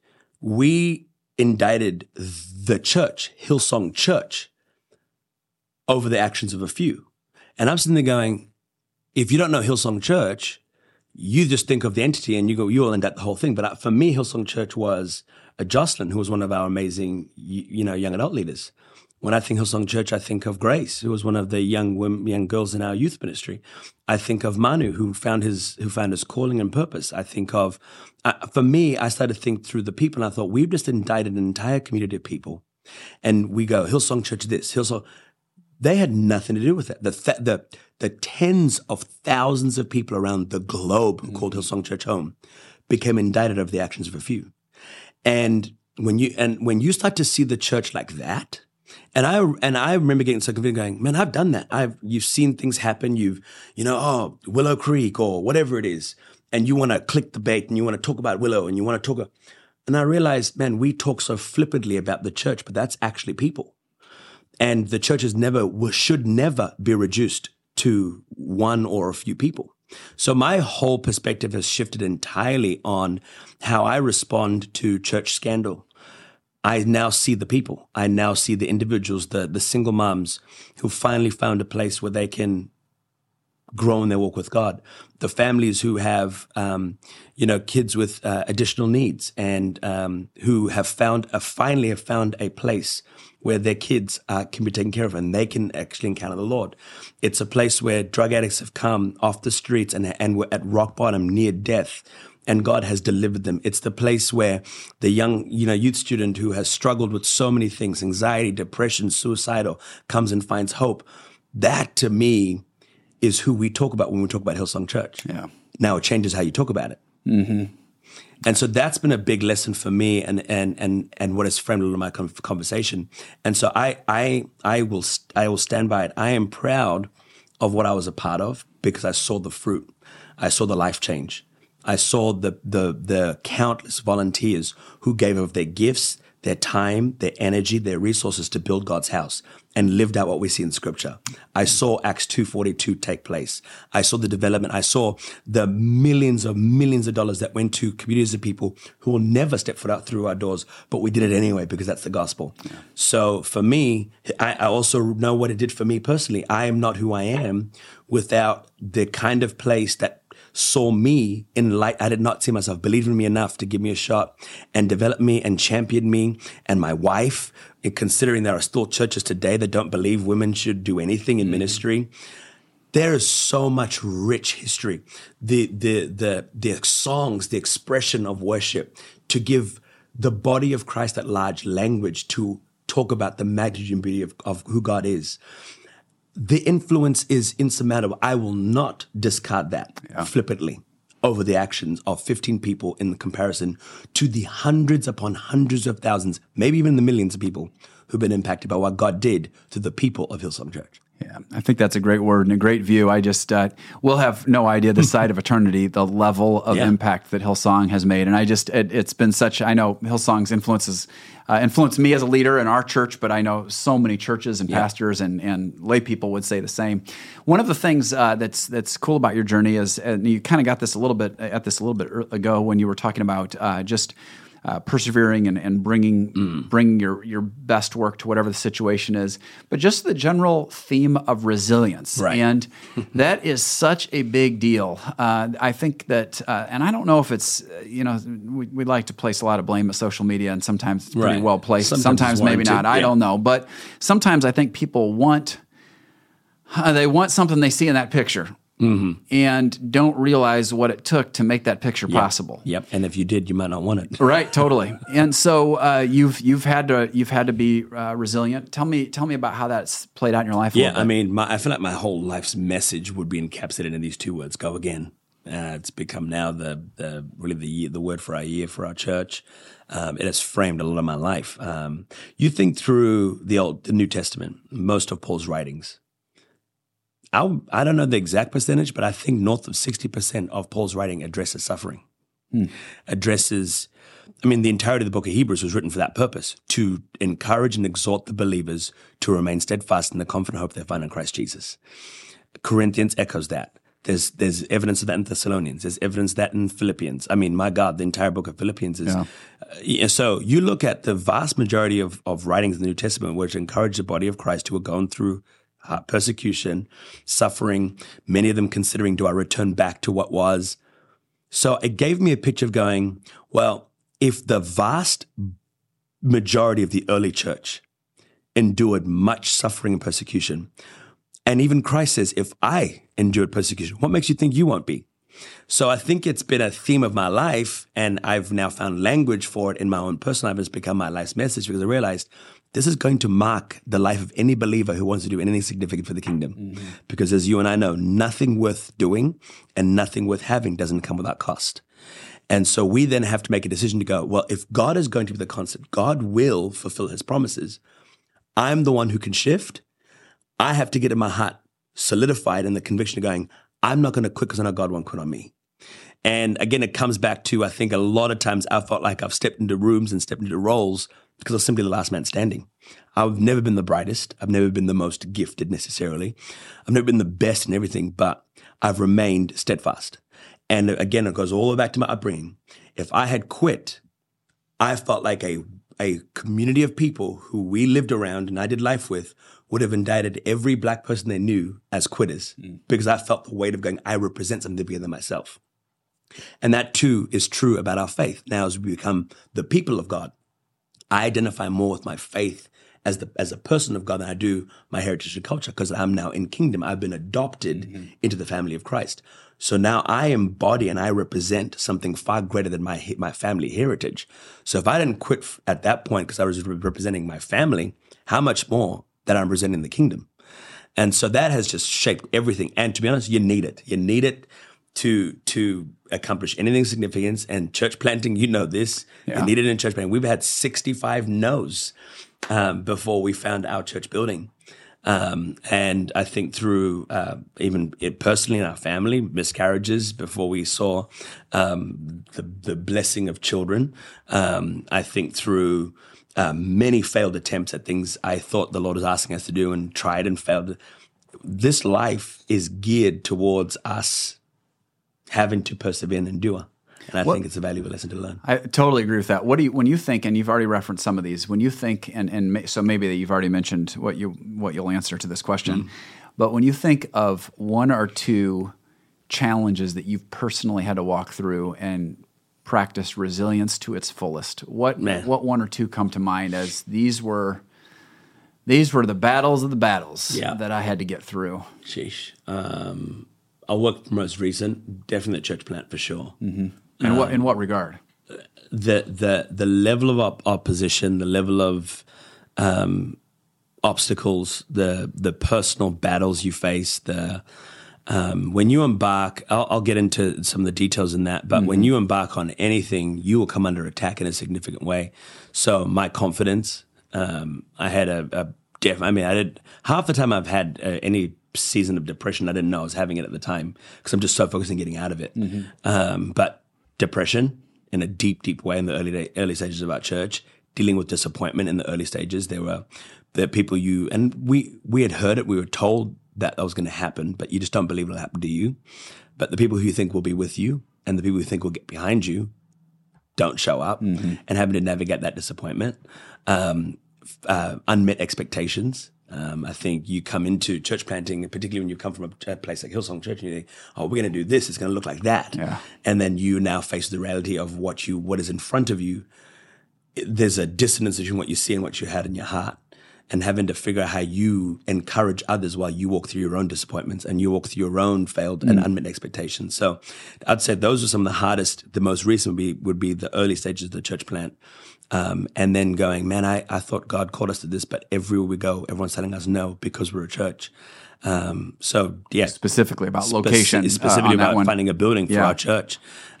we indicted the church, Hillsong Church, over the actions of a few. And I'm sitting there going, if you don't know Hillsong Church, you just think of the entity and you'll end up the whole thing. But for me, Hillsong Church was a Jocelyn, who was one of our amazing, young adult leaders. When I think Hillsong Church, I think of Grace, who was one of the young girls in our youth ministry. I think of Manu, who found his calling and purpose. I think of, for me, I started to think through the people, and I thought, we've just indicted an entire community of people. And we go, Hillsong Church this, Hillsong. They had nothing to do with it. The tens of thousands of people around the globe who called Hillsong Church home became indicted over the actions of a few. And when you start to see the church like that, and I remember getting so convinced, going, man, I've done that. You've seen things happen. Willow Creek or whatever it is, and you want to click the bait and you want to talk about Willow and you want to talk. And I realized, man, we talk so flippantly about the church, but that's actually people. And the church should never be reduced to one or a few people. So my whole perspective has shifted entirely on how I respond to church scandal. I now see the people. I now see the individuals, the single moms who finally found a place where they can grow in their walk with God. The families who have, kids with additional needs and who have finally found a place where their kids can be taken care of and they can actually encounter the Lord. It's a place where drug addicts have come off the streets and were at rock bottom, near death, and God has delivered them. It's the place where the young, youth student who has struggled with so many things, anxiety, depression, suicidal, comes and finds hope. That, to me, is who we talk about when we talk about Hillsong Church. Yeah. Now it changes how you talk about it. Mm-hmm. And so that's been a big lesson for me, and what has framed a lot of my conversation. And so I will stand by it. I am proud of what I was a part of because I saw the fruit. I saw the life change. I saw the countless volunteers who gave of their gifts, their time, their energy, their resources to build God's house and lived out what we see in Scripture. I saw Acts 2:42 take place. I saw the development. I saw the millions of dollars that went to communities of people who will never step foot out through our doors, but we did it anyway because that's the gospel. Yeah. So for me, I also know what it did for me personally. I am not who I am without the kind of place that saw me in light. I did not see myself, believed in me enough to give me a shot and develop me and champion me and my wife, considering there are still churches today that don't believe women should do anything in ministry. There is so much rich history. The songs, the expression of worship to give the body of Christ at large language to talk about the magnitude and beauty of who God is. The influence is insurmountable. I will not discard that flippantly over the actions of 15 people in comparison to the hundreds upon hundreds of thousands, maybe even the millions of people who've been impacted by what God did to the people of Hillsong Church. Yeah, I think that's a great word and a great view. I just, we'll have no idea this side of eternity, the level of impact that Hillsong has made. And it's been such, I know Hillsong's influenced me as a leader in our church, but I know so many churches and pastors and lay people would say the same. One of the things that's cool about your journey is, and you kind of got this a little bit ago when you were talking about just persevering and bringing your best work to whatever the situation is, but just the general theme of resilience. Right. And that is such a big deal. I think that, and I don't know if it's, we like to place a lot of blame at social media, and sometimes it's pretty well placed. Sometimes maybe not. I don't know. But sometimes I think people want something they see in that picture. Mm-hmm. And don't realize what it took to make that picture possible. Yep. And if you did, you might not want it. Right. Totally. And so you've had to be resilient. Tell me about how that's played out in your life. Yeah. I mean, I feel like my whole life's message would be encapsulated in these two words: go again. It's become now the word for our year for our church. It has framed a lot of my life. You think through the New Testament, most of Paul's writings. I don't know the exact percentage, but I think north of 60% of Paul's writing addresses suffering. The entirety of the book of Hebrews was written for that purpose, to encourage and exhort the believers to remain steadfast in the confident hope they find in Christ Jesus. Corinthians echoes that. There's evidence of that in Thessalonians. There's evidence of that in Philippians. I mean, my God, the entire book of Philippians is... So you look at the vast majority of writings in the New Testament which encourage the body of Christ who are going through persecution, suffering, many of them considering, do I return back to what was? So it gave me a picture of going, well, if the vast majority of the early church endured much suffering and persecution, and even Christ says, if I endured persecution, what makes you think you won't be? So I think it's been a theme of my life, and I've now found language for it in my own personal life. It's become my life's message because I realized this is going to mark the life of any believer who wants to do anything significant for the kingdom. Mm-hmm. Because as you and I know, nothing worth doing and nothing worth having doesn't come without cost. And so we then have to make a decision to go, well, if God is going to be the constant, God will fulfill His promises. I'm the one who can shift. I have to get in my heart solidified in the conviction of going, I'm not going to quit because I know God won't quit on me. And again, it comes back to, I think a lot of times I felt like I've stepped into rooms and stepped into roles because I was simply the last man standing. I've never been the brightest. I've never been the most gifted necessarily. I've never been the best in everything, but I've remained steadfast. And again, it goes all the way back to my upbringing. If I had quit, I felt like a community of people who we lived around and I did life with would have indicted every black person they knew as quitters because I felt the weight of going, I represent something bigger than myself. And that too is true about our faith. Now as we become the people of God, I identify more with my faith as a person of God than I do my heritage and culture because I'm now in kingdom. I've been adopted into the family of Christ. So now I embody and I represent something far greater than my family heritage. So if I didn't quit at that point because I was representing my family, how much more that I'm representing the kingdom? And so that has just shaped everything. And to be honest, you need it. You need it to accomplish anything significant. And church planting, you know this, you need it in church planting. We've had 65 no's before we found our church building. And I think through even it personally in our family, miscarriages before we saw the blessing of children. I think through many failed attempts at things I thought the Lord was asking us to do and tried and failed. This life is geared towards us having to persevere and endure. And I think it's a valuable lesson to learn. I totally agree with that. When you think, and you've already referenced some of these, when you think, so maybe that you've already mentioned what you'll answer to this question, but when you think of one or two challenges that you've personally had to walk through and practice resilience to its fullest, what one or two come to mind as these were the battles of the battles that I had to get through? Sheesh. I'll work most recent, definitely the church plant for sure. Mm-hmm. In what regard? The level of opposition, the level of obstacles, the personal battles you face, when you embark, I'll get into some of the details in that, but when you embark on anything, you will come under attack in a significant way. So my confidence, I had I did half the time I've had any season of depression, I didn't know I was having it at the time because I'm just so focused on getting out of it. But depression in a deep, deep way in the early stages of our church, dealing with disappointment in the early stages. There were people we had heard it, we were told that was going to happen, but you just don't believe it'll happen to you. But the people who you think will be with you and the people who think will get behind you don't show up, and having to navigate that disappointment, unmet expectations. I think you come into church planting, particularly when you come from a place like Hillsong Church, and you think, "Oh, we're going to do this. It's going to look like that," and then you now face the reality of what is in front of you. There's a dissonance between what you see and what you had in your heart, and having to figure out how you encourage others while you walk through your own disappointments and you walk through your own failed and unmet expectations. So, I'd say those are some of the hardest. The most recent would be the early stages of the church plant. And then going, man, I thought God called us to this, but everywhere we go, everyone's telling us no because we're a church. Specifically about location, specifically about finding a building for our church.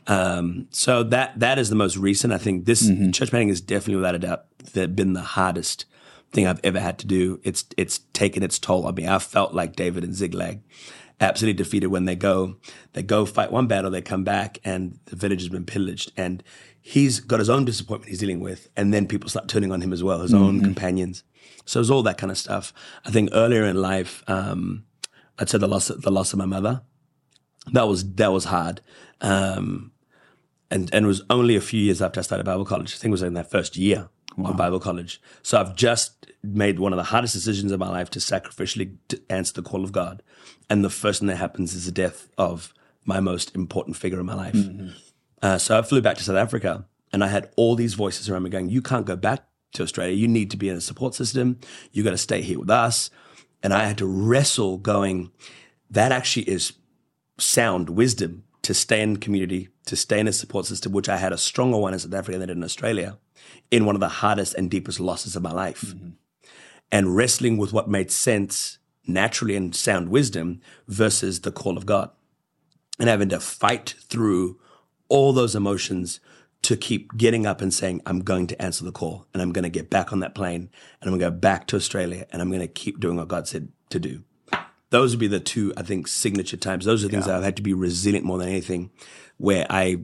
So that is the most recent. I think this church planting is definitely without a doubt been the hardest thing I've ever had to do. It's taken its toll on me. I felt like David and Ziklag, absolutely defeated when they go fight one battle, they come back and the village has been pillaged, and he's got his own disappointment he's dealing with, and then people start turning on him as well, his own companions. So it's all that kind of stuff. I think earlier in life, I'd say the loss of my mother, that was hard, and it was only a few years after I started Bible college. I think it was in that first year of Bible college. So I've just made one of the hardest decisions of my life to sacrificially answer the call of God, and the first thing that happens is the death of my most important figure in my life. So I flew back to South Africa, and I had all these voices around me going, you can't go back to Australia. You need to be in a support system. You got to stay here with us. And I had to wrestle going, that actually is sound wisdom to stay in community, to stay in a support system, which I had a stronger one in South Africa than I did in Australia, in one of the hardest and deepest losses of my life. And wrestling with what made sense naturally and sound wisdom versus the call of God. And having to fight through all those emotions to keep getting up and saying, I'm going to answer the call, and I'm going to get back on that plane, and I'm going to go back to Australia, and I'm going to keep doing what God said to do. Those would be the two, I think, signature times. Those are things that I've had to be resilient more than anything, where I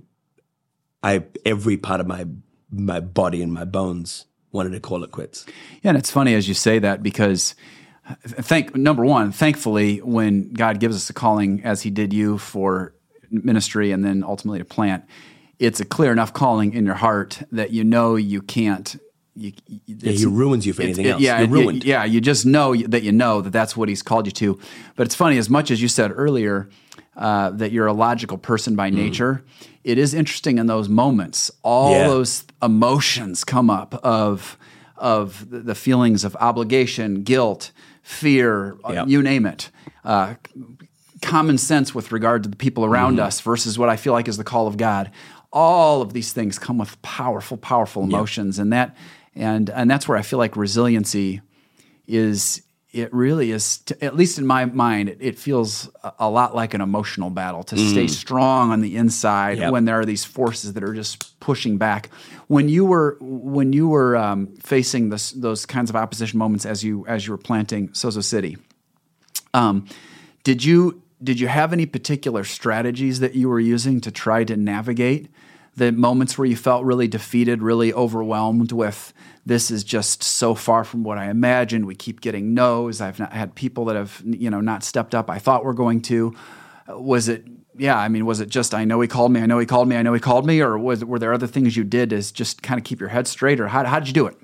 every part of my body and my bones wanted to call it quits. Yeah, and it's funny as you say that, because number one, thankfully, when God gives us a calling, as He did you for ministry and then ultimately to plant, it's a clear enough calling in your heart that you know you can't. He ruins you for anything else. You're ruined. You just know that that's what He's called you to. But it's funny, as much as you said earlier that you're a logical person by nature, it is interesting in those moments, all those emotions come up of the feelings of obligation, guilt, fear, you name it. Common sense with regard to the people around us versus what I feel like is the call of God. All of these things come with powerful emotions, and that's where I feel like resiliency is it really is, at least in my mind, it feels a lot like an emotional battle to stay strong on the inside when there are these forces that are just pushing back. When you were facing those kinds of opposition moments as you were planting Sozo City, did you have any particular strategies that you were using to try to navigate the moments where you felt really defeated, really overwhelmed with, this is just so far from what I imagined. We keep getting no's. I've not had people that have, not stepped up I thought were going to. Was it just, I know he called me, or were there other things you did to just kind of keep your head straight, or how did you do it?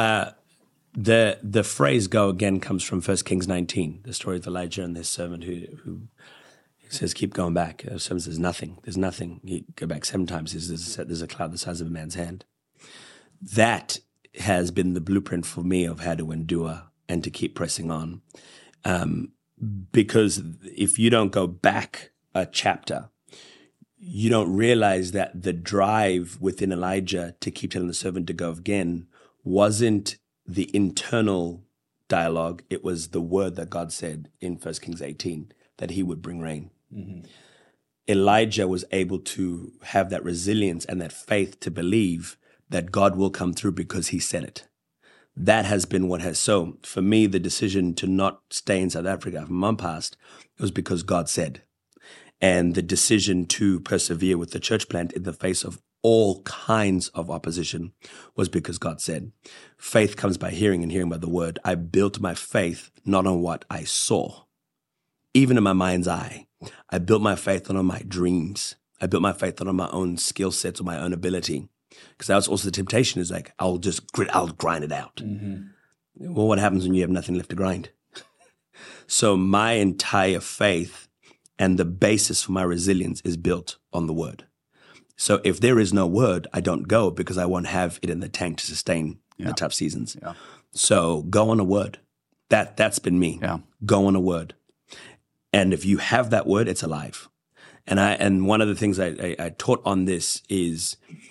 The phrase "go again" comes from 1 Kings 19, the story of Elijah and his servant who says, keep going back. The servant says, there's nothing. You go back 7 times. There's a cloud the size of a man's hand. That has been the blueprint for me of how to endure and to keep pressing on. Because if you don't go back a chapter, you don't realize that the drive within Elijah to keep telling the servant to go again wasn't the internal dialogue. It was the word that God said in 1 Kings 18, that he would bring rain. Mm-hmm. Elijah was able to have that resilience and that faith to believe that God will come through because he said it. That has been what has. So for me, the decision to not stay in South Africa from my past was because God said. And the decision to persevere with the church plant in the face of all kinds of opposition was because God said. Faith comes by hearing and hearing by the word. I built my faith not on what I saw, even in my mind's eye. I built my faith not on my dreams. I built my faith not on my own skill sets or my own ability. Because that was also the temptation, is like, I'll grind it out. Mm-hmm. Well, what happens when you have nothing left to grind? So my entire faith and the basis for my resilience is built on the word. So if there is no word, I don't go, because I won't have it in the tank to sustain the tough seasons. Yeah. So go on a word. That's been me. Yeah. Go on a word. And if you have that word, it's alive. And one of the things I taught on this is,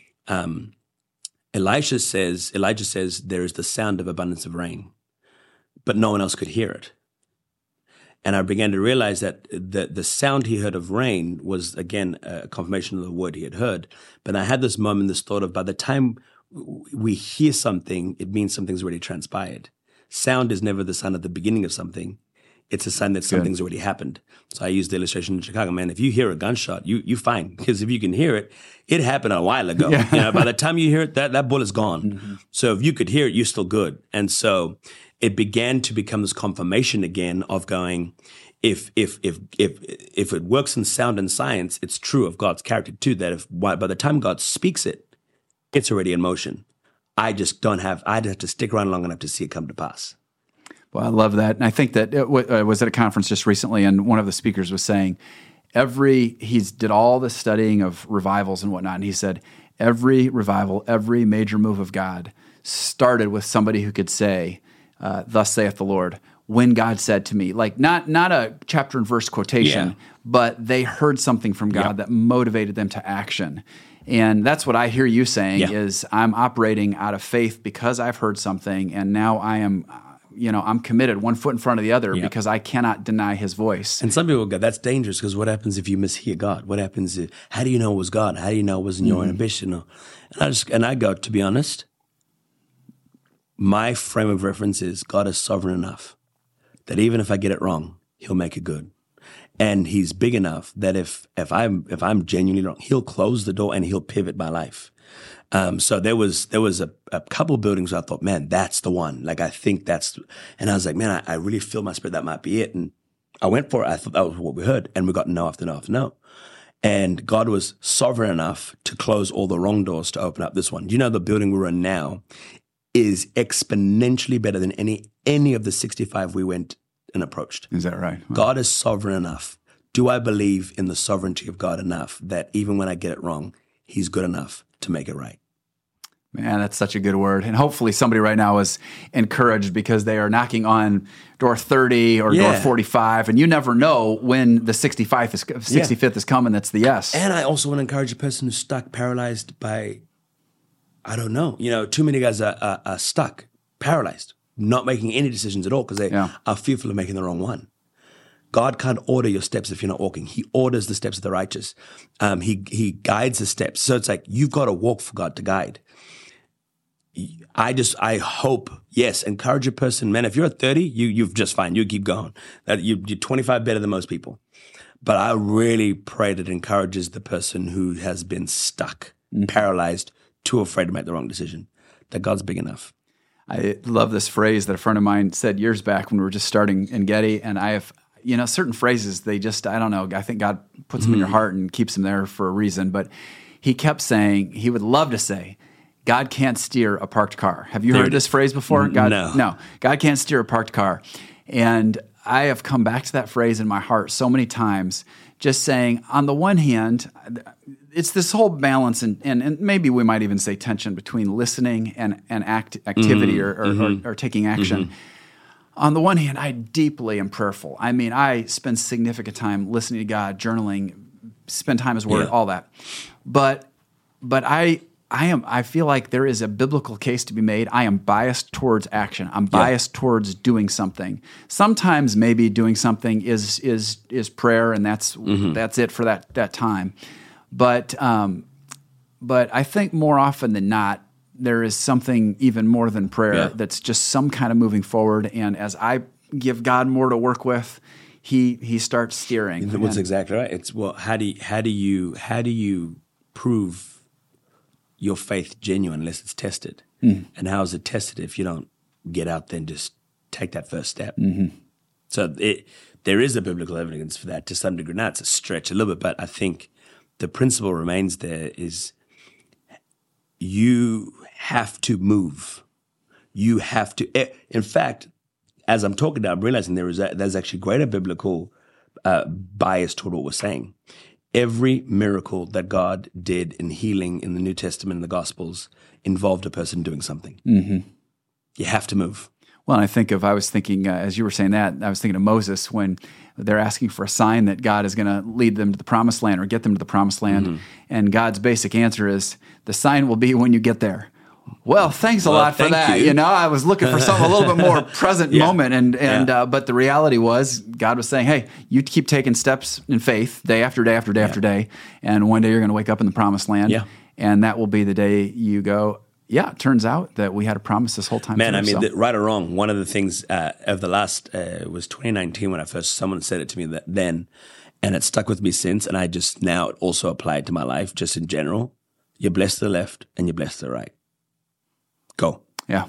Elijah says there is the sound of abundance of rain, but no one else could hear it. And I began to realize that the sound he heard of rain was, again, a confirmation of the word he had heard. But I had this moment, this thought of, by the time we hear something, it means something's already transpired. Sound is never the sign of the beginning of something. It's a sign that something's already happened. So I used the illustration in Chicago, man. If you hear a gunshot, you fine. Because if you can hear it, it happened a while ago. Yeah. By the time you hear it, that bullet's gone. Mm-hmm. So if you could hear it, you're still good. And so it began to become this confirmation again of going, if it works in sound and science, it's true of God's character too, that by the time God speaks it, it's already in motion. I'd have to stick around long enough to see it come to pass. Well, I love that. And I think that it was at a conference just recently, and one of the speakers was saying he did all the studying of revivals and whatnot, and he said every revival, every major move of God started with somebody who could say, thus saith the Lord, when God said to me, like not a chapter and verse quotation, but they heard something from God that motivated them to action. And that's what I hear you saying is, I'm operating out of faith because I've heard something, and now I am, I'm committed, one foot in front of the other, because I cannot deny his voice. And some people go, that's dangerous, because what happens if you mishear God? What happens how do you know it was God? How do you know it wasn't your ambition? And I go, to be honest, my frame of reference is God is sovereign enough that even if I get it wrong, he'll make it good. And he's big enough that if I'm genuinely wrong, he'll close the door and he'll pivot my life. So there was a couple buildings where I thought, man, that's the one. Like, I think and I was like, man, I really feel my spirit that might be it. And I went for it. I thought that was what we heard. And we got no after no after no. And God was sovereign enough to close all the wrong doors to open up this one. Do you know the building we're in now is exponentially better than any of the 65 we went and approached? Is that right? Wow. God is sovereign enough. Do I believe in the sovereignty of God enough that even when I get it wrong, he's good enough to make it right? Man, that's such a good word. And hopefully somebody right now is encouraged because they are knocking on door 30 or door 45, and you never know when the 65th is coming. That's the yes. And I also want to encourage a person who's stuck, paralyzed by, I don't know. Too many guys are stuck, paralyzed. not making any decisions at all because they are fearful of making the wrong one. God can't order your steps if you're not walking. He orders the steps of the righteous. He guides the steps. So it's like you've got to walk for God to guide. I hope, yes, encourage a person. Man, if you're at 30, you've just fine. You keep going. You're 25 better than most people. But I really pray that it encourages the person who has been stuck, paralyzed, too afraid to make the wrong decision, that God's big enough. I love this phrase that a friend of mine said years back when we were just starting in Getty, and I have, certain phrases, they just, I don't know, I think God puts them in your heart and keeps them there for a reason, but he kept saying, he would love to say, God can't steer a parked car. Have you heard this phrase before? No. God can't steer a parked car. And I have come back to that phrase in my heart so many times, just saying, on the one hand, it's this whole balance and maybe we might even say tension between listening and activity or taking action. On the one hand, I deeply am prayerful. I mean, I spend significant time listening to God, journaling, spend time His Word, all that. But I feel like there is a biblical case to be made. I am biased towards action. I'm biased towards doing something. Sometimes maybe doing something is prayer, and that's it for that time. But I think more often than not, there is something even more than prayer that's just some kind of moving forward. And as I give God more to work with, He starts steering. That's exactly right. It's how do you prove your faith genuine unless it's tested? And how is it tested if you don't get out there and just take that first step? So there is a biblical evidence for that to some degree. Now it's a stretch a little bit, but I think the principle remains there is you have to move. You have to. In fact, as I'm talking now, I'm realizing there's actually greater biblical bias toward what we're saying. Every miracle that God did in healing in the New Testament and the Gospels involved a person doing something. You have to move. Well, I was thinking, as you were saying that, I was thinking of Moses when they're asking for a sign that God is going to lead them to the promised land or get them to the promised land. And God's basic answer is, the sign will be when you get there. Well, thanks a lot for that. I was looking for something a little bit more present moment, but the reality was God was saying, "Hey, you keep taking steps in faith, day after day after day after day, and one day you're going to wake up in the promised land, and that will be the day you go." Yeah, it turns out that we had a promise this whole time. Man, right or wrong, one of the things of the last was 2019 when someone said it to me then, and it stuck with me since, and I just now it also applied to my life just in general. You're blessed to the left and you're blessed to the right. Go. Yeah.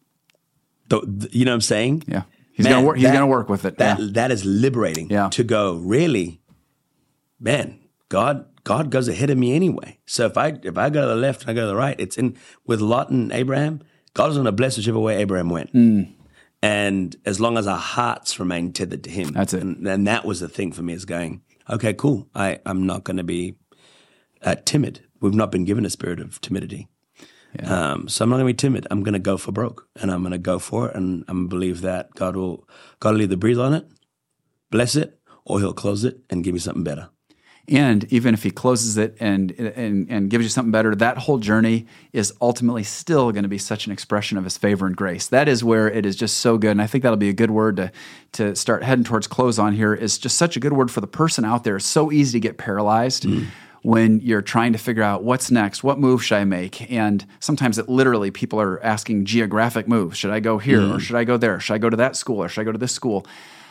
You know what I'm saying? Yeah. He's going to work with it. That is liberating to go, really, man, God goes ahead of me anyway. So if I go to the left and I go to the right, it's in with Lot and Abraham, God is going to bless whichever way Abraham went. And as long as our hearts remain tethered to Him. That's it. And that was the thing for me, is going, okay, cool. I'm not going to be timid. We've not been given a spirit of timidity. So I'm not going to be timid. I'm going to go for broke, and I'm going to go for it, and I'm going to believe that God will either breathe on it, bless it, or He'll close it and give me something better. And even if He closes it and gives you something better, that whole journey is ultimately still going to be such an expression of His favor and grace. That is where it is just so good, and I think that'll be a good word to start heading towards close on here. Is just such a good word for the person out there. It's so easy to get paralyzed when you're trying to figure out what's next, what move should I make? And sometimes people are asking geographic moves. Should I go here or should I go there? Should I go to that school or should I go to this school?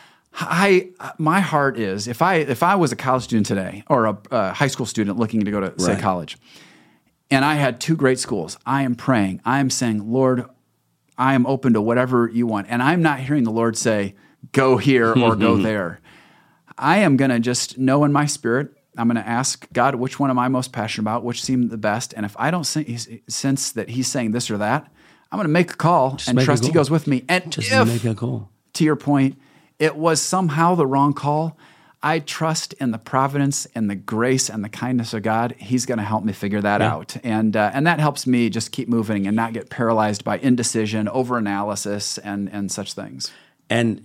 My heart is, if I was a college student today or a high school student looking to go to, say, college, and I had two great schools, I am praying. I am saying, Lord, I am open to whatever you want. And I'm not hearing the Lord say, go here or go there. I am going to just know in my spirit, I'm going to ask God, which one am I most passionate about, which seemed the best? And if I don't sense that He's saying this or that, I'm going to make a call and trust He goes with me. And make a call. To your point, it was somehow the wrong call, I trust in the providence and the grace and the kindness of God. He's going to help me figure that out. And that helps me just keep moving and not get paralyzed by indecision, overanalysis, and such things. And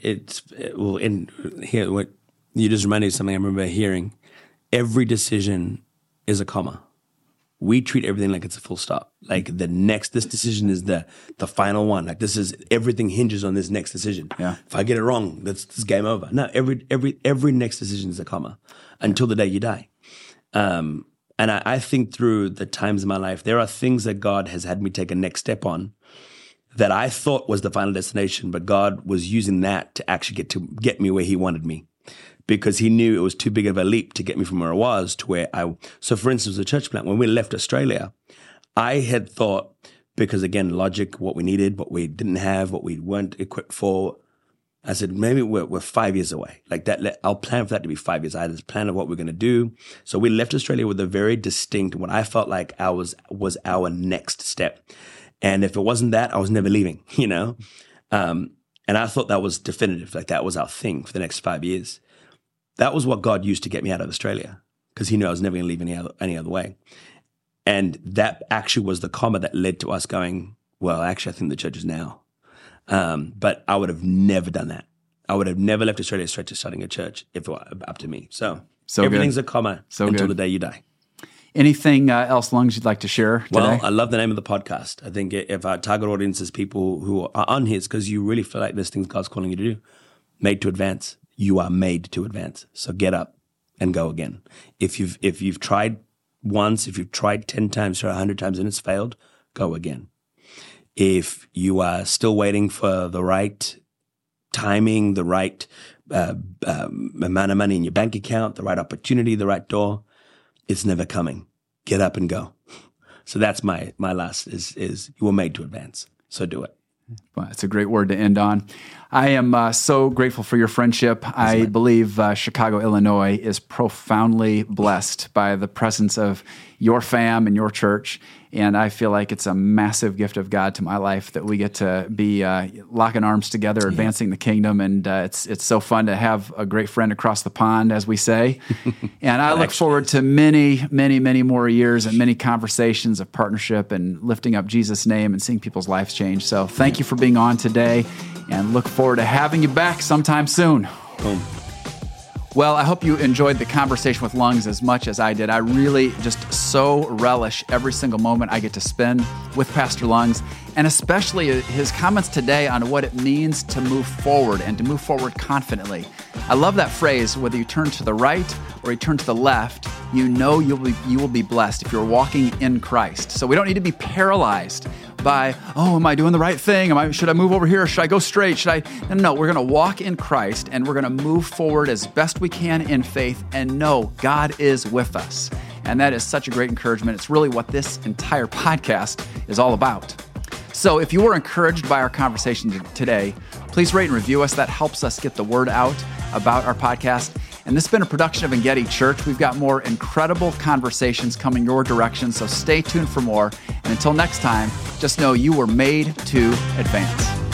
here, what you just reminded me of something I remember hearing. Every decision is a comma. we treat everything like it's a full stop. Like this decision is the final one. Like everything hinges on this next decision. Yeah. If I get it wrong, that's game over. No, every next decision is a comma until the day you die. And I think through the times in my life, there are things that God has had me take a next step on that I thought was the final destination, but God was using that to actually get me where he wanted me. Because he knew it was too big of a leap to get me from where I was to where so for instance, the church plant, when we left Australia, I had thought, because again, logic, what we needed, what we didn't have, what we weren't equipped for, I said, maybe we're 5 years away. Like that, I'll plan for that to be 5 years. I had this plan of what we're going to do. So we left Australia with a very distinct, what I felt like was our next step. And if it wasn't that, I was never leaving, you know? And I thought that was definitive. Like that was our thing for the next 5 years. That was what God used to get me out of Australia, because he knew I was never going to leave any other way. And that actually was the comma that led to us going, well, actually, I think the church is now. But I would have never done that. I would have never left Australia straight to starting a church if it were up to me. So everything's a comma until the day you die. Anything else, Lungs, you'd like to share today? Well, I love the name of the podcast. I think if our target audience is people who are on here, it's because you really feel like there's things God's calling you to do. Made to advance. You are made to advance. So get up and go again. If you've tried once, if you've tried 10 times or 100 times and it's failed, go again. If you are still waiting for the right timing, the right amount of money in your bank account, the right opportunity, the right door, it's never coming. Get up and go. So that's my last is you were made to advance. So do it. Well, it's a great word to end on. I am so grateful for your friendship. I believe Chicago, Illinois is profoundly blessed by the presence of your fam and your church. And I feel like it's a massive gift of God to my life that we get to be locking arms together, advancing the kingdom. And it's so fun to have a great friend across the pond, as we say. And I look forward to many, many, many more years and many conversations of partnership and lifting up Jesus' name and seeing people's lives change. So thank you for being on today, and look forward to having you back sometime soon. Boom. Well, I hope you enjoyed the conversation with Lungs as much as I did. I really just so relish every single moment I get to spend with Pastor Lungs, and especially his comments today on what it means to move forward and to move forward confidently. I love that phrase, whether you turn to the right or you turn to the left, you know you will be blessed if you're walking in Christ. So we don't need to be paralyzed by, am I doing the right thing? Should I move over here? Should I go straight? No, we're going to walk in Christ, and we're going to move forward as best we can in faith and know God is with us. And that is such a great encouragement. It's really what this entire podcast is all about. So if you were encouraged by our conversation today, please rate and review us. That helps us get the word out about our podcast. And this has been a production of Engedi Church. We've got more incredible conversations coming your direction, so stay tuned for more. And until next time, just know you were made to advance.